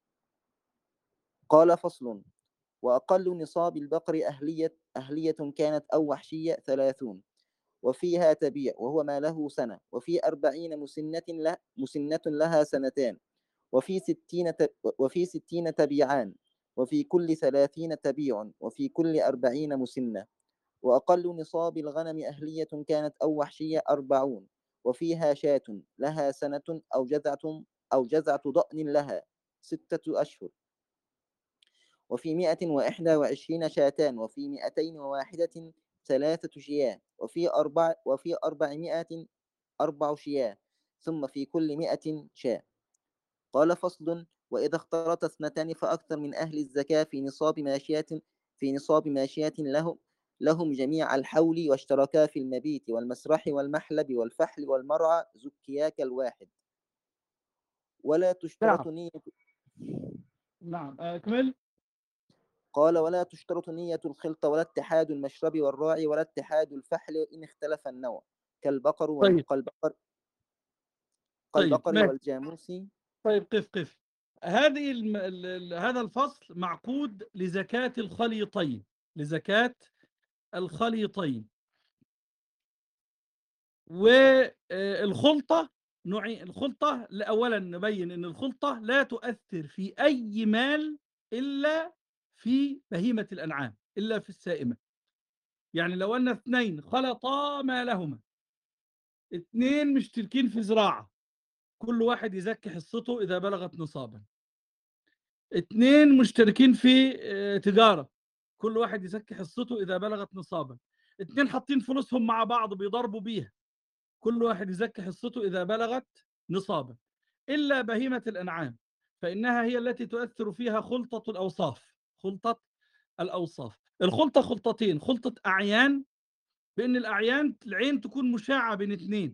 قال: فصل: وأقل نصاب البقر أهلية, أهلية كانت أو وحشية ثلاثون، وفيها تبيع وهو ما له سنة. وفي أربعين مسنة, له مسنة لها سنتان. وفي ستين, وفي ستين تبيعان. وفي كل ثلاثين تبيع. وفي كل أربعين مسنة. وأقل نصاب الغنم أهلية كانت أو وحشية أربعون، وفيها شاة لها سنة أو جذعة أو جذعة ضأن لها ستة أشهر، وفي مائة وإحدى وعشرين شاتان، وفي مائتين وواحدة ثلاثة شياه، وفي أربع وفي أربعمائة أربع شياه، ثم في كل مائة شاة. قال فصل: وإذا اختلط اثنتان فأكثر من أهل الزكاة في نصاب ماشية في نصاب ماشية لهم لهم جميع الحول، واشتركا في المبيت والمسرح والمحلب والفحل والمرعى، زكيا كالواحد. ولا نعم تشترط نية نعم أكمل. قال: ولا تشترط نية الخلط، ولا اتحاد المشرب والراعي، ولا اتحاد الفحل إن اختلف النوع، كالبقر وال... طيب كالبقر طيب كالبقر ماشي. والجاموس. طيب قف قف. هذه الم... ال... ال- هذا الفصل معقود لزكاة الخليطين، لزكاة الخليطين. والخلطة نوعين. الخلطة أولا نبين أن الخلطة لا تؤثر في أي مال إلا في بهيمة الأنعام، إلا في السائمة. يعني لو أن اثنين خلطا مالهما، اثنين مشتركين في زراعة، كل واحد يزكي حصته إذا بلغت نصابا. اثنين مشتركين في آه، تجارة، كل واحد يزكي حصته إذا بلغت نصابا. اثنين حاطين فلوسهم مع بعض بيضربوا بيها، كل واحد يزكي حصته إذا بلغت نصابا. إلا بهيمة الأنعام، فإنها هي التي تؤثر فيها خلطة الأوصاف. خلطة الأوصاف، الخلطة خلطتين: خلطة أعيان، بأن الأعيان العين تكون مشاعة بين اثنين،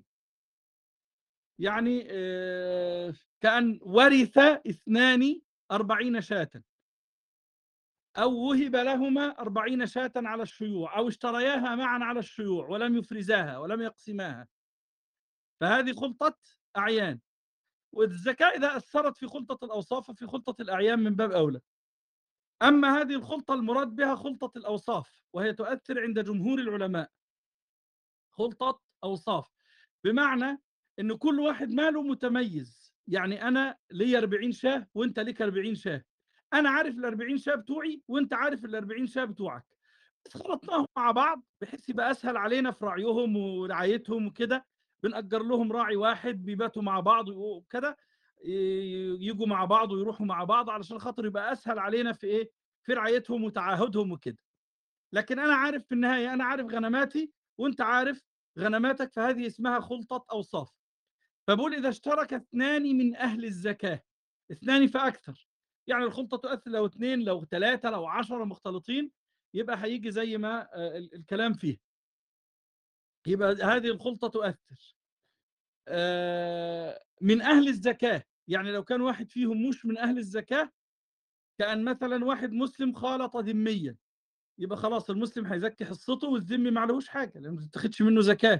يعني آه، كأن ورث اثنان أربعين شاة، أو وهب لهما أربعين شاة على الشيوع، أو اشترياها معا على الشيوع ولم يفرزاها ولم يقسماها، فهذه خلطة أعيان. والزكاة إذا أثرت في خلطة الأوصاف ففي خلطة الأعيان من باب أولى. أما هذه الخلطة المراد بها خلطة الأوصاف، وهي تؤثر عند جمهور العلماء. خلطة أوصاف بمعنى أن كل واحد ماله متميز، يعني أنا لي أربعين شاه وأنت لك أربعين شاه، أنا عارف ال أربعين شاه بتوعي وأنت عارف ال أربعين شاه بتوعك، خلطناهم مع بعض بحيث يبقى أسهل علينا في رعيهم ورعايتهم وكده. بنأجر لهم راعي واحد بيباتوا مع بعض وكده، يجوا مع بعض ويروحوا مع بعض علشان خاطر يبقى أسهل علينا في إيه، في رعايتهم وتعاهدهم وكده. لكن أنا عارف في النهاية، أنا عارف غنماتي وأنت عارف غنماتك، فهذه اسمها خلطة أوصاف. فبقول إذا اشترك اثنان من أهل الزكاة، اثنان فأكثر، يعني الخلطة تؤثر لو اثنين لو ثلاثة لو عشرة مختلطين، يبقى هيجي زي ما آه، الكلام فيه، يبقى هذه الخلطة تؤثر. آه، من أهل الزكاة، يعني لو كان واحد فيهم مش من أهل الزكاة، كأن مثلا واحد مسلم خالط ذميا، يبقى خلاص المسلم هيزكي حصته والذمي ما عليهوش حاجة لأنه ما تاخدش منه زكاة.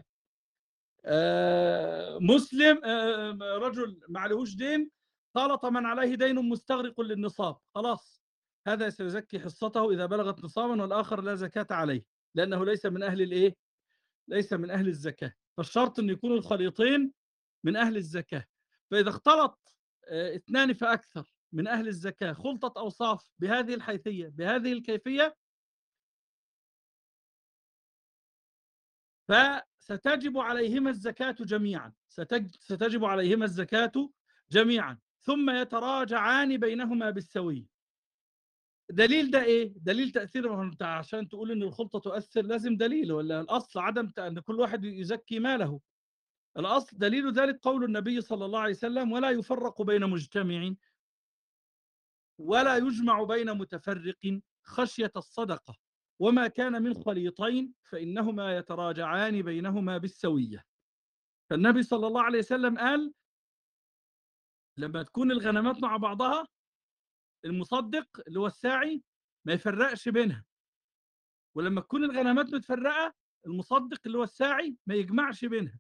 آه، مسلم آه، رجل ما عليهوش دين، خالط من عليه دين مستغرق للنصاب، خلاص هذا سيزكي حصته إذا بلغت نصابا، والآخر لا زكاة عليه لأنه ليس من أهل الإيه؟ ليس من أهل الزكاة. فالشرط أن يكونوا الخليطين من أهل الزكاة. فإذا اختلط آه، اثنان فأكثر من أهل الزكاة خلطة أوصاف بهذه الحيثية بهذه الكيفية، فستجب عليهما الزكاة جميعا، ستجب عليهما الزكاة جميعا، ثم يتراجعان بينهما بالسوية. دليل ده ايه؟ دليل تأثير، انت عشان تقول ان الخلطة تؤثر لازم دليل، ولا الاصل عدم ان كل واحد يزكي ماله؟ الاصل دليل ذلك قول النبي صلى الله عليه وسلم: ولا يفرق بين مجتمع ولا يجمع بين متفرق خشية الصدقة، وما كان من خليطين فإنهما يتراجعان بينهما بالسوية. فالنبي صلى الله عليه وسلم قال لما تكون الغنمات مع بعضها، المصدق اللي هو الساعي ما يفرقش بينها، ولما تكون الغنمات متفرقة، المصدق اللي هو الساعي ما يجمعش بينها.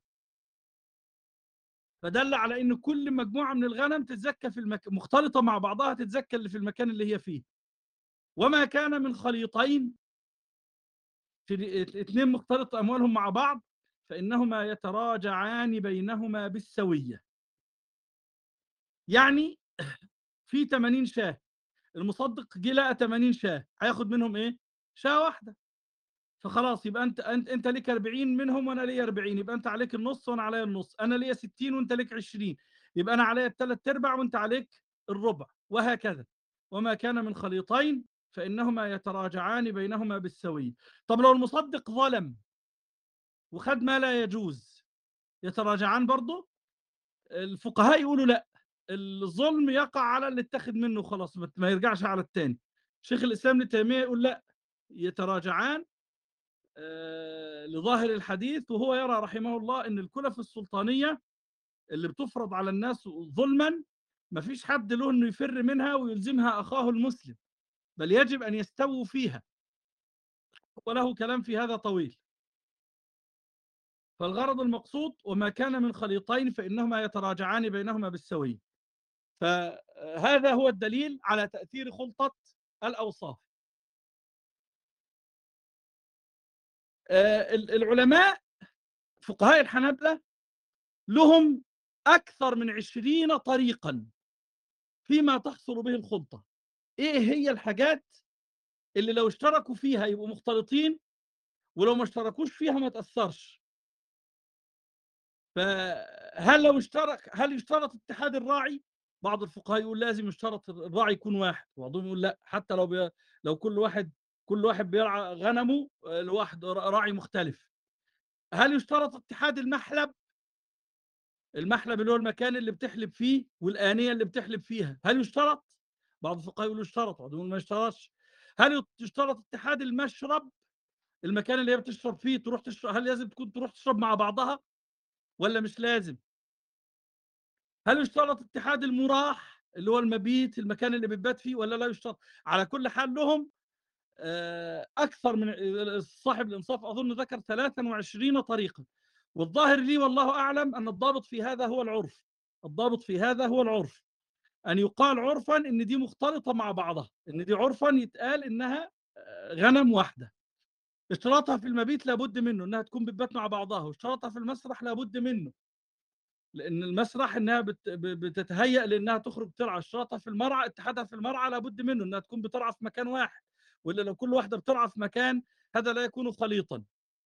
فدل على ان كل مجموعة من الغنم تتزكى في المكان، مختلطة مع بعضها تتزكى اللي في المكان اللي هي فيه. وما كان من خليطين، في اثنين مختلط اموالهم مع بعض، فانهما يتراجعان بينهما بالسوية. يعني في ثمانين شاه، المصدق جه لقى ثمانين شاه، هياخد منهم ايه؟ شاه واحده. فخلاص يبقى انت انت انت ليك أربعين منهم وانا ليا أربعين، يبقى انت عليك النص وانا عليا النص، انا ليا ستين وانت ليك عشرين، يبقى انا عليا الثلاث ارباع وانت عليك الربع، وهكذا. وما كان من خليطين فانهما يتراجعان بينهما بالسويه. طب لو المصدق ظلم وخد ما لا يجوز، يتراجعان برضه؟ الفقهاء يقولوا لا، الظلم يقع على اللي اتخذ منه خلاص، ما يرجعش على الثاني. شيخ الاسلام ابن تيميه يقول لا، يتراجعان آه لظاهر الحديث، وهو يرى رحمه الله ان الكلف السلطانيه اللي بتفرض على الناس ظلما ما فيش حد له انه يفر منها ويلزمها اخاه المسلم، بل يجب ان يستووا فيها، وله كلام في هذا طويل. فالغرض المقصود وما كان من خليطين فإنهما يتراجعان بينهما بالسوية. فهذا هو الدليل على تأثير خلطة الأوصاف. العلماء فقهاء الحنابلة لهم أكثر من عشرين طريقا فيما تحصل به الخلطة. إيه هي الحاجات اللي لو اشتركوا فيها يبقوا مختلطين، ولو ما اشتركوش فيها ما تأثرش؟ فهل لو اشترك هل يشترط اتحاد الراعي؟ بعض الفقهاء يقول لازم يشترط الراعي يكون واحد، وبعضهم يقول لا، حتى لو بي... لو كل واحد كل واحد بيرعى غنمه لواحد راعي مختلف. هل يشترط اتحاد المحلب؟ المحلب اللي هو المكان اللي بتحلب فيه والآنية اللي بتحلب فيها، هل يشترط؟ بعض الفقهاء يقولوا يشترط، بعضهم يقول ما يشترطش. هل يشترط اتحاد المشرب؟ المكان اللي هي بتشرب فيه تروح تشرب، هل لازم تكون تروح تشرب مع بعضها ولا مش لازم؟ هل يشترط اتحاد المراح اللي هو المبيت، المكان اللي بتبات فيه، ولا لا يشترط؟ على كل حال لهم أكثر من، صاحب الإنصاف أظن ذكر ثلاثة وعشرين طريقة. والظاهر لي والله أعلم أن الضابط في هذا هو العرف. الضابط في هذا هو العرف، أن يقال عرفا إن دي مختلطة مع بعضها، إن دي عرفا يتقال إنها غنم واحدة. اشتراطها في المبيت لابد منه إنها تكون بتبات مع بعضها، واشتراطها في المسرح لابد منه، لان المسرح انها بتتهيأ لانها تخرج ترعى. اشتراطها في المرعى، اتحادها في المرعى لابد منه انها تكون بترعى في مكان واحد، ولا لو كل واحده بترعى في مكان هذا لا يكون خليطا.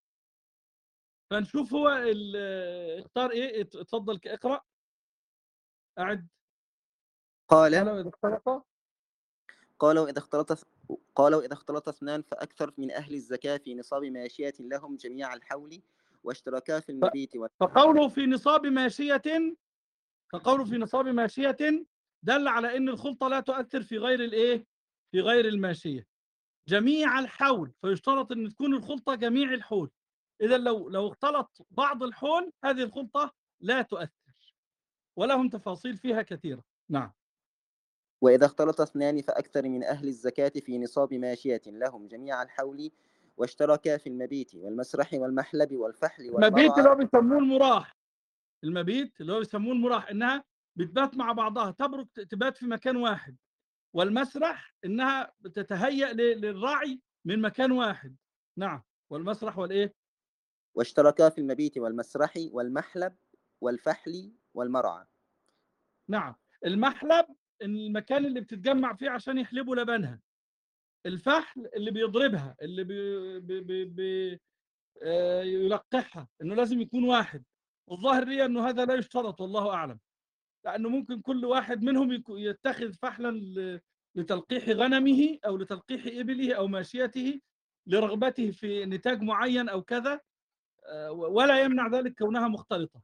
فنشوف هو اختار ايه. اتفضل اقرا اعد. قال قال واذا اختلط قال وإذا اختلط قال وإذا اختلط اثنان فأكثر من أهل الزكاة في نصاب ماشية لهم جميع الحول واشتركا في المبيت وال... فقوله في نصاب ماشية فقوله في نصاب ماشية دل على ان الخلطة لا تؤثر في غير الايه في غير الماشية جميع الحول، فيشترط ان تكون الخلطة جميع الحول. اذا لو لو اختلط بعض الحول هذه الخلطة لا تؤثر، ولهم تفاصيل فيها كثيرة. نعم. وإذا اختلط اثنان فأكثر من أهل الزكاة في نصاب ماشية لهم جميع الحول واشتركا في المبيت والمسرح والمحلب والفحل المبيت اللي والمرعى. هو بيسموه المراح، المبيت اللي هو بيسموه المراح انها بتبات مع بعضها، تبرك تبات في مكان واحد. والمسرح انها بتتهيأ للراعي من مكان واحد. نعم. والمسرح والايه واشتركا في المبيت والمسرح والمحلب والفحل والمرعى. نعم. المحلب المكان اللي بتتجمع فيه عشان يحلبوا لبنها. الفحل اللي بيضربها، اللي بي بي بي بي آه يلقحها، انه لازم يكون واحد. والظاهر لي انه هذا لا يشترط والله اعلم، لانه ممكن كل واحد منهم يتخذ فحلا لتلقيح غنمه او لتلقيح ابله او ماشيته لرغبته في نتاج معين او كذا، آه ولا يمنع ذلك كونها مختلطة.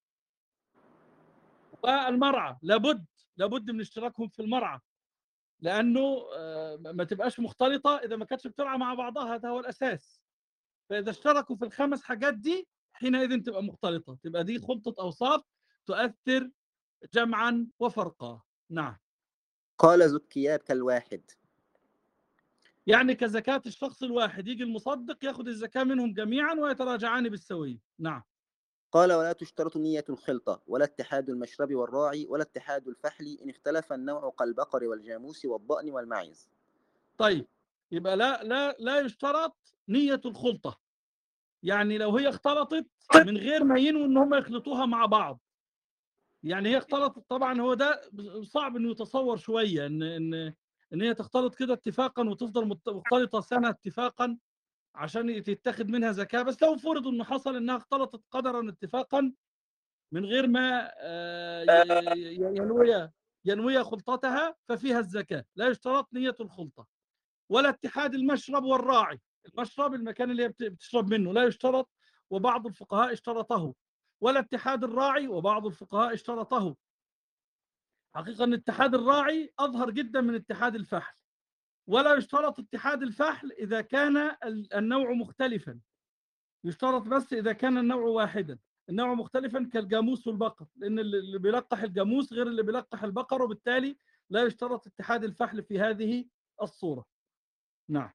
والمرعى لابد لابد من اشتراكهم في المرعى، لانه ما تبقاش مختلطه اذا ما كانتش بترعى مع بعضها، هذا هو الاساس. فاذا اشتركوا في الخمس حاجات دي حينئذ تبقى مختلطه، تبقى دي خلطه اوصاف تؤثر جمعا وفرقا. نعم. قال زكياب كالواحد، يعني كزكاة الشخص الواحد، يجي المصدق ياخذ الزكاة منهم جميعا ويتراجعان بالسوية. نعم. قال ولا تشترط نية الخلطة ولا اتحاد المشرب والراعي ولا اتحاد الفحل إن اختلف النوع كالبقر والجاموس والضأن والمعز. طيب، يبقى لا لا لا يشترط نية الخلطة. يعني لو هي اختلطت من غير ما ينووا ان هم يخلطوها مع بعض، يعني هي اختلطت، طبعا هو ده صعب انه يتصور شويه ان ان ان هي تختلط كده اتفاقا وتفضل مختلطه سنه اتفاقا عشان تتاخد منها زكاة، بس لو فرض انه حصل انها اختلطت قدرا اتفاقا من غير ما آه، ي- ي- ينوي ينوي خلطتها، ففيها الزكاة. لا يشترط نية الخلطة، ولا اتحاد المشرب والراعي. المشرب المكان اللي هي بت- بتشرب منه لا يشترط، وبعض الفقهاء اشترطه. ولا اتحاد الراعي، وبعض الفقهاء اشترطه. حقيقة ان اتحاد الراعي اظهر جدا من اتحاد الفحل. ولا يشترط اتحاد الفحل اذا كان ال- النوع مختلفا، يشترط بس اذا كان النوع واحدا. النوع مختلفا كالجاموس والبقر، لان اللي اللي بيلقح الجاموس غير اللي بيلقح البقر، وبالتالي لا يشترط اتحاد الفحل في هذه الصورة. نعم.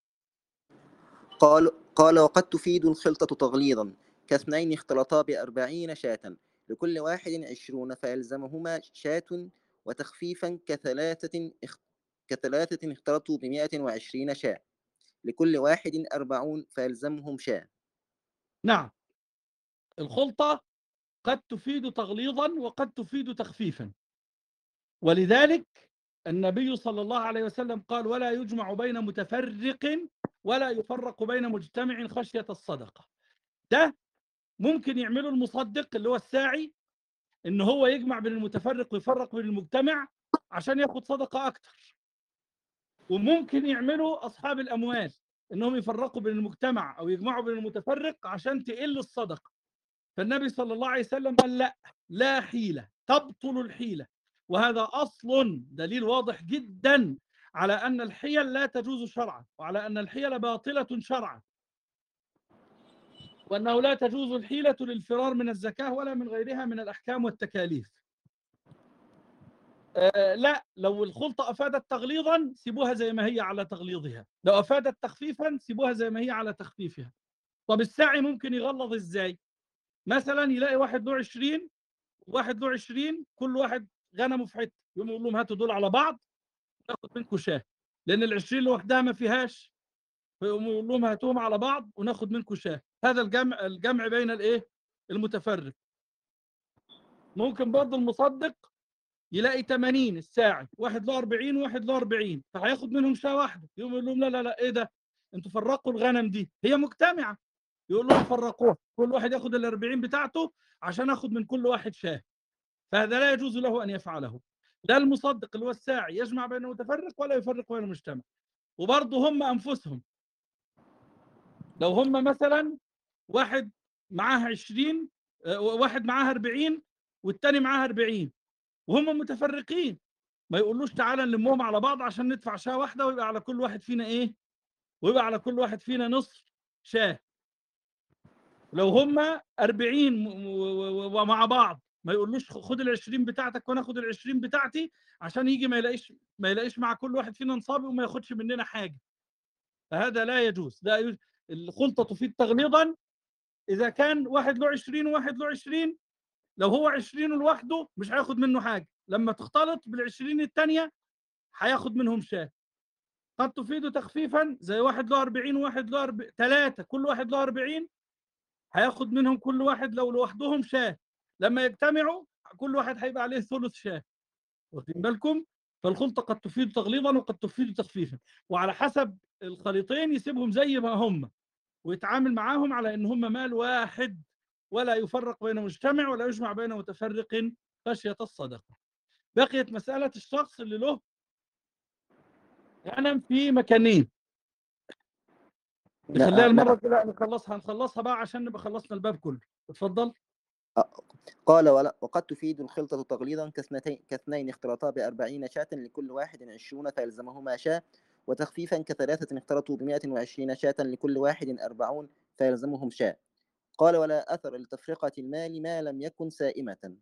قال قال وقد تفيد الخلطة تغليظا كاثنين اختلطا بأربعين شاة لكل واحد عشرون فيلزمهما شاة، وتخفيفا كثلاثة اخ- كثلاثة اختلطوا بمائة وعشرين شاة لكل واحد أربعون فيلزمهم شاة. نعم، الخلطة قد تفيد تغليظا وقد تفيد تخفيفا، ولذلك النبي صلى الله عليه وسلم قال: ولا يجمع بين متفرق ولا يفرق بين مجتمع خشية الصدقة. ده ممكن يعمله المصدق اللي هو الساعي، ان هو يجمع بين المتفرق ويفرق بين المجتمع عشان ياخد صدقة اكتر. وممكن يعملوا اصحاب الاموال انهم يفرقوا بين المجتمع او يجمعوا بين المتفرق عشان تقل الصدقة. فالنبي صلى الله عليه وسلم قال: لا، لا حيلة، تبطل الحيلة. وهذا أصل دليل واضح جدا على أن الحيل لا تجوز شرعا، وعلى أن الحيل باطلة شرعا، وأنه لا تجوز الحيلة للفرار من الزكاة ولا من غيرها من الأحكام والتكاليف. آه لا، لو الخلطة أفادت تغليظا سيبوها زي ما هي على تغليظها، لو أفادت تخفيفا سيبوها زي ما هي على تخفيفها. طب الساعي ممكن يغلظ إزاي؟ مثلا يلاقي واحد له عشرين واحد له عشرين، كل واحد غنمه في حته، يقوم يقول لهم هاتوا دول على بعض ناخد منكم شاه، لان ال عشرين لوحدها ما فيهاش، فيقوم يقول لهم هاتوهم على بعض وناخد منكم شاه. هذا الجمع الجمع بين الايه؟ المتفرق. ممكن برضه المصدق يلاقي ثمانين الساعي، واحد له أربعين وواحد له أربعين، فهياخد منهم شاه واحده، يقوم يقول لهم لا لا لا، ايه ده؟ انتوا فرقوا الغنم دي، هي مجتمعه. يقول لهم فرقوها، كل واحد ياخد ال أربعين بتاعته عشان اخد من كل واحد شاه. فهذا لا يجوز له أن يفعله. لا المصدق اللي هو الساعي يجمع بين المتفرق ولا يفرق بين المجتمع. وبرضه هم أنفسهم، لو هم مثلا واحد معاه عشرين، واحد معاه أربعين والتاني معاه أربعين، وهم متفرقين، ما يقولوش تعالى نلمهم على بعض عشان ندفع شاة واحدة ويبقى على كل واحد فينا إيه؟ ويبقى على كل واحد فينا نصف شاة. لو هم أربعين ومع بعض ما يقولوش خد ال عشرين بتاعتك وانا اخد ال عشرين بتاعتي، عشان يجي ما يلاقيش ما يلاقيش مع كل واحد فينا نصابي وما ياخدش مننا حاجه. فهذا لا يجوز. لا يجوز. الخلطه تفيد تغليظا اذا كان واحد له عشرين وواحد له عشرين. لو هو عشرين لوحده مش هياخد منه حاجه، لما تختلط بال عشرين الثانيه هياخد منهم شاه. قد تفيد تخفيفا زي واحد له أربعين وواحد له ثلاثه، كل واحد له أربعين، هياخد منهم كل واحد لو لوحدهم شاه، لما يجتمعوا كل واحد هيبقى عليه ثلث شاه. واخدين بالكم؟ فالخلطه قد تفيد تغليظا وقد تفيد تخفيفا، وعلى حسب الخليطين يسيبهم زي ما هم ويتعامل معاهم على ان هم مال واحد، ولا يفرق بين مجتمع ولا يجمع بين متفرق خشيه الصدقه. بقيت مساله الشخص اللي له غنم في مكانين. نخليها نعم. المره كده نخلصها نخلصها بقى عشان نبقى خلصنا الباب كله. اتفضل. قال ولا وقد تفيد الخلطة تغليظا كاثنتين كاثنين اختلطا بأربعين شاة لكل واحد عشرون فيلزمهما شاة، وتخفيفا كثلاثة اختلطوا بمائة وعشرين شاة لكل واحد أربعون فيلزمهم شاة. قال ولا أثر لتفرقة المال ما لم يكن سائمة.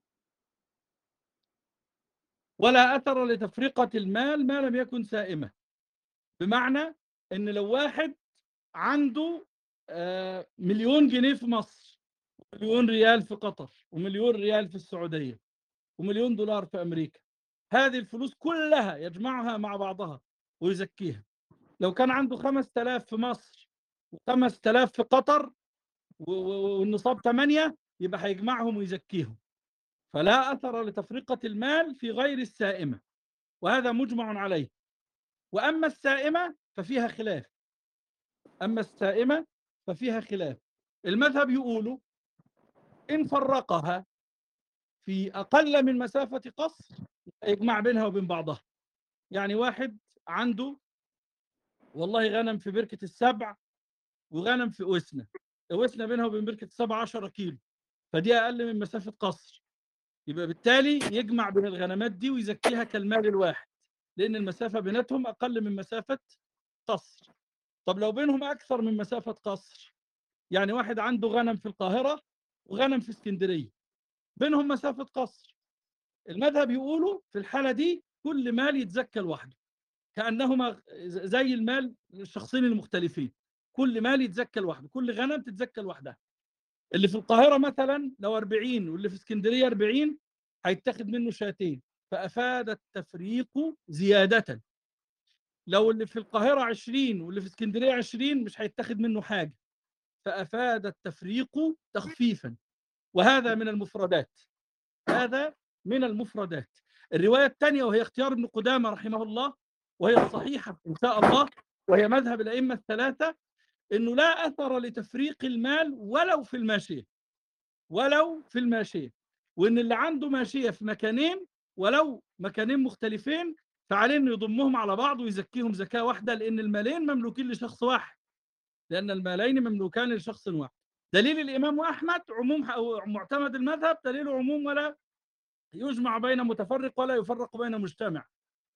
ولا أثر لتفرقة المال ما لم يكن سائمة، بمعنى ان لو واحد عنده آه، مليون جنيه في مصر، مليون ريال في قطر، ومليون ريال في السعودية، ومليون دولار في أمريكا، هذه الفلوس كلها يجمعها مع بعضها ويزكيها. لو كان عنده خمس تلاف في مصر وخمس تلاف في قطر والنصاب ثمانية، يبقى هيجمعهم ويزكيهم. فلا أثر لتفرقة المال في غير السائمة، وهذا مجمع عليه. وأما السائمة ففيها خلاف. أما السائمة ففيها خلاف. المذهب يقولوا إن فرقها في أقل من مسافة قصر يجمع بينها وبين بعضها. يعني واحد عنده والله غنم في بركة السبع وغنم في أوسنة، أوسنة بينها وبين بركة السبع عشرة كيلو، فدي أقل من مسافة قصر، يبقى بالتالي يجمع بين الغنمات دي ويزكيها كالمال الواحد، لأن المسافة بيناتهم أقل من مسافة قصر. طب لو بينهم أكثر من مسافة قصر، يعني واحد عنده غنم في القاهرة وغنم في اسكندرية، بينهم مسافة قصر، المذهب يقولوا في الحالة دي كل مال يتزكى لوحده، كأنهما زي المال الشخصين المختلفين، كل مال يتزكى لوحده، كل غنم تتزكى لوحدها. اللي في القاهرة مثلا لو أربعين واللي في اسكندرية أربعين هيتاخد منه شاتين، فأفاد التفريق زيادة. لو اللي في القاهرة عشرين واللي في اسكندرية عشرين مش هيتاخد منه حاجة، فأفاد التفريق تخفيفا. وهذا من المفردات، هذا من المفردات. الرواية الثانية وهي اختيار ابن قدامة رحمه الله، وهي الصحيحة إن شاء الله، وهي مذهب الأئمة الثلاثة، إنه لا أثر لتفريق المال ولو في الماشية، ولو في الماشية، وإن اللي عنده ماشية في مكانين ولو مكانين مختلفين فعليه إنه يضمهم على بعض ويزكيهم زكاة واحدة، لأن المالين مملوكين لشخص واحد، لأن المالين مملوكان لشخص واحد. دليل الإمام أحمد عموم أو معتمد المذهب دليله عموم، ولا يجمع بين متفرق ولا يفرق بين مجتمع.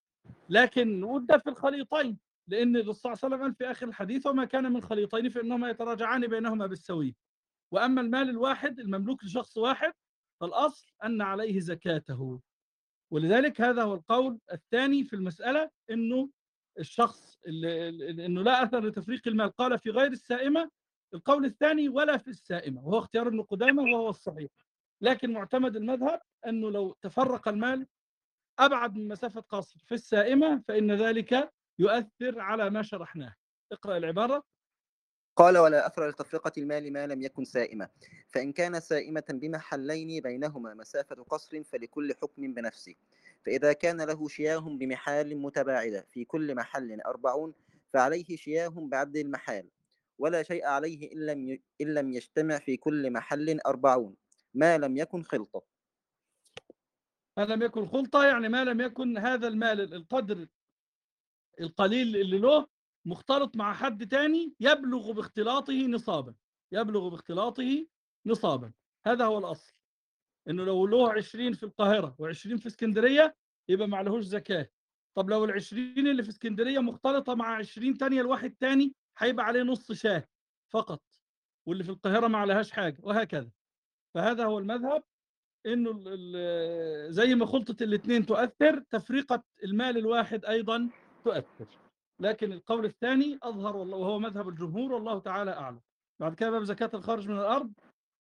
لكن وده في الخليطين، لأن الرسول صلى الله عليه وسلم قال في آخر الحديث وما كان من خليطين فإنهما يتراجعان بينهما بالسوية. وأما المال الواحد المملوك لشخص واحد فالأصل أن عليه زكاته. ولذلك هذا هو القول الثاني في المسألة، إنه الشخص اللي إنه لا أثر لتفريق المال قال في غير السائمة. القول الثاني ولا في السائمة، وهو اختيار ابن قدامة وهو الصحيح. لكن معتمد المذهب أنه لو تفرق المال أبعد من مسافة قصر في السائمة فإن ذلك يؤثر على ما شرحناه. اقرأ العبارة. قال ولا أثر لتفرقة المال ما لم يكن سائمة، فإن كان سائمة بمحلين بينهما مسافة قصر فلكل حكم بنفسه، فإذا كان له شياه بمحال متباعدة في كل محل أربعون فعليه شياه بعدل المحال، ولا شيء عليه إن لم ي- إن لم يجتمع في كل محل أربعون ما لم يكن خلطة. ما لم يكن خلطة يعني ما لم يكن هذا المال القدر القليل اللي له مختلط مع حد تاني يبلغ باختلاطه نصابا، يبلغ باختلاطه نصابا. هذا هو الأصل، إنه لو له عشرين في القاهرة وعشرين في اسكندرية يبقى ما عليهوش زكاة. طب لو العشرين اللي في اسكندرية مختلطة مع عشرين تانية لواحد تاني هيبقى عليه نص شاه فقط، واللي في القاهرة ما عليهاش حاجة، وهكذا. فهذا هو المذهب، انه ال- ال- زي ما خلطة الاثنين تؤثر، تفرقة المال الواحد ايضا تؤثر. لكن القول الثاني اظهر والله، وهو مذهب الجمهور والله تعالى اعلم. بعد كده باب زكاة الخارج من الارض.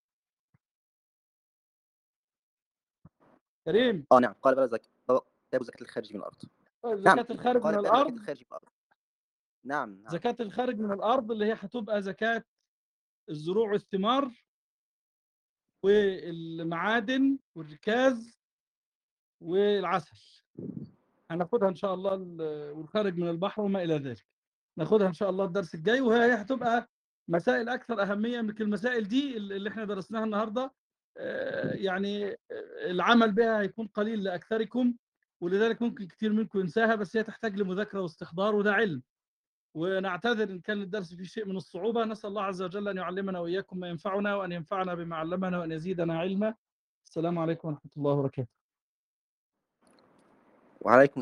كريم. آه نعم، قال باب زكاة باب زكاة الخارج من الأرض. طيب نعم، زكاة الخارج من قال باب زكاة الارض. الخارج من الأرض. نعم نعم. زكاة الخارج من الارض اللي هي هتبقى زكاة الزروع والثمار والمعادن والركاز والعسل، هناخدها ان شاء الله، والخارج من البحر وما الى ذلك ناخدها ان شاء الله الدرس الجاي، وهي هتبقى مسائل اكثر اهميه من المسائل دي اللي احنا درسناها النهارده. يعني العمل بها هيكون قليل لاكثركم، ولذلك ممكن كثير منكم ينساها، بس هي تحتاج لمذاكره واستحضار، وده علم. ونعتذر ان كان الدرس فيه شيء من الصعوبه، نسال الله عز وجل ان يعلمنا واياكم ما ينفعنا، وان ينفعنا بما علمنا، وان يزيدنا علما. السلام عليكم ورحمه الله وبركاته. وعليكم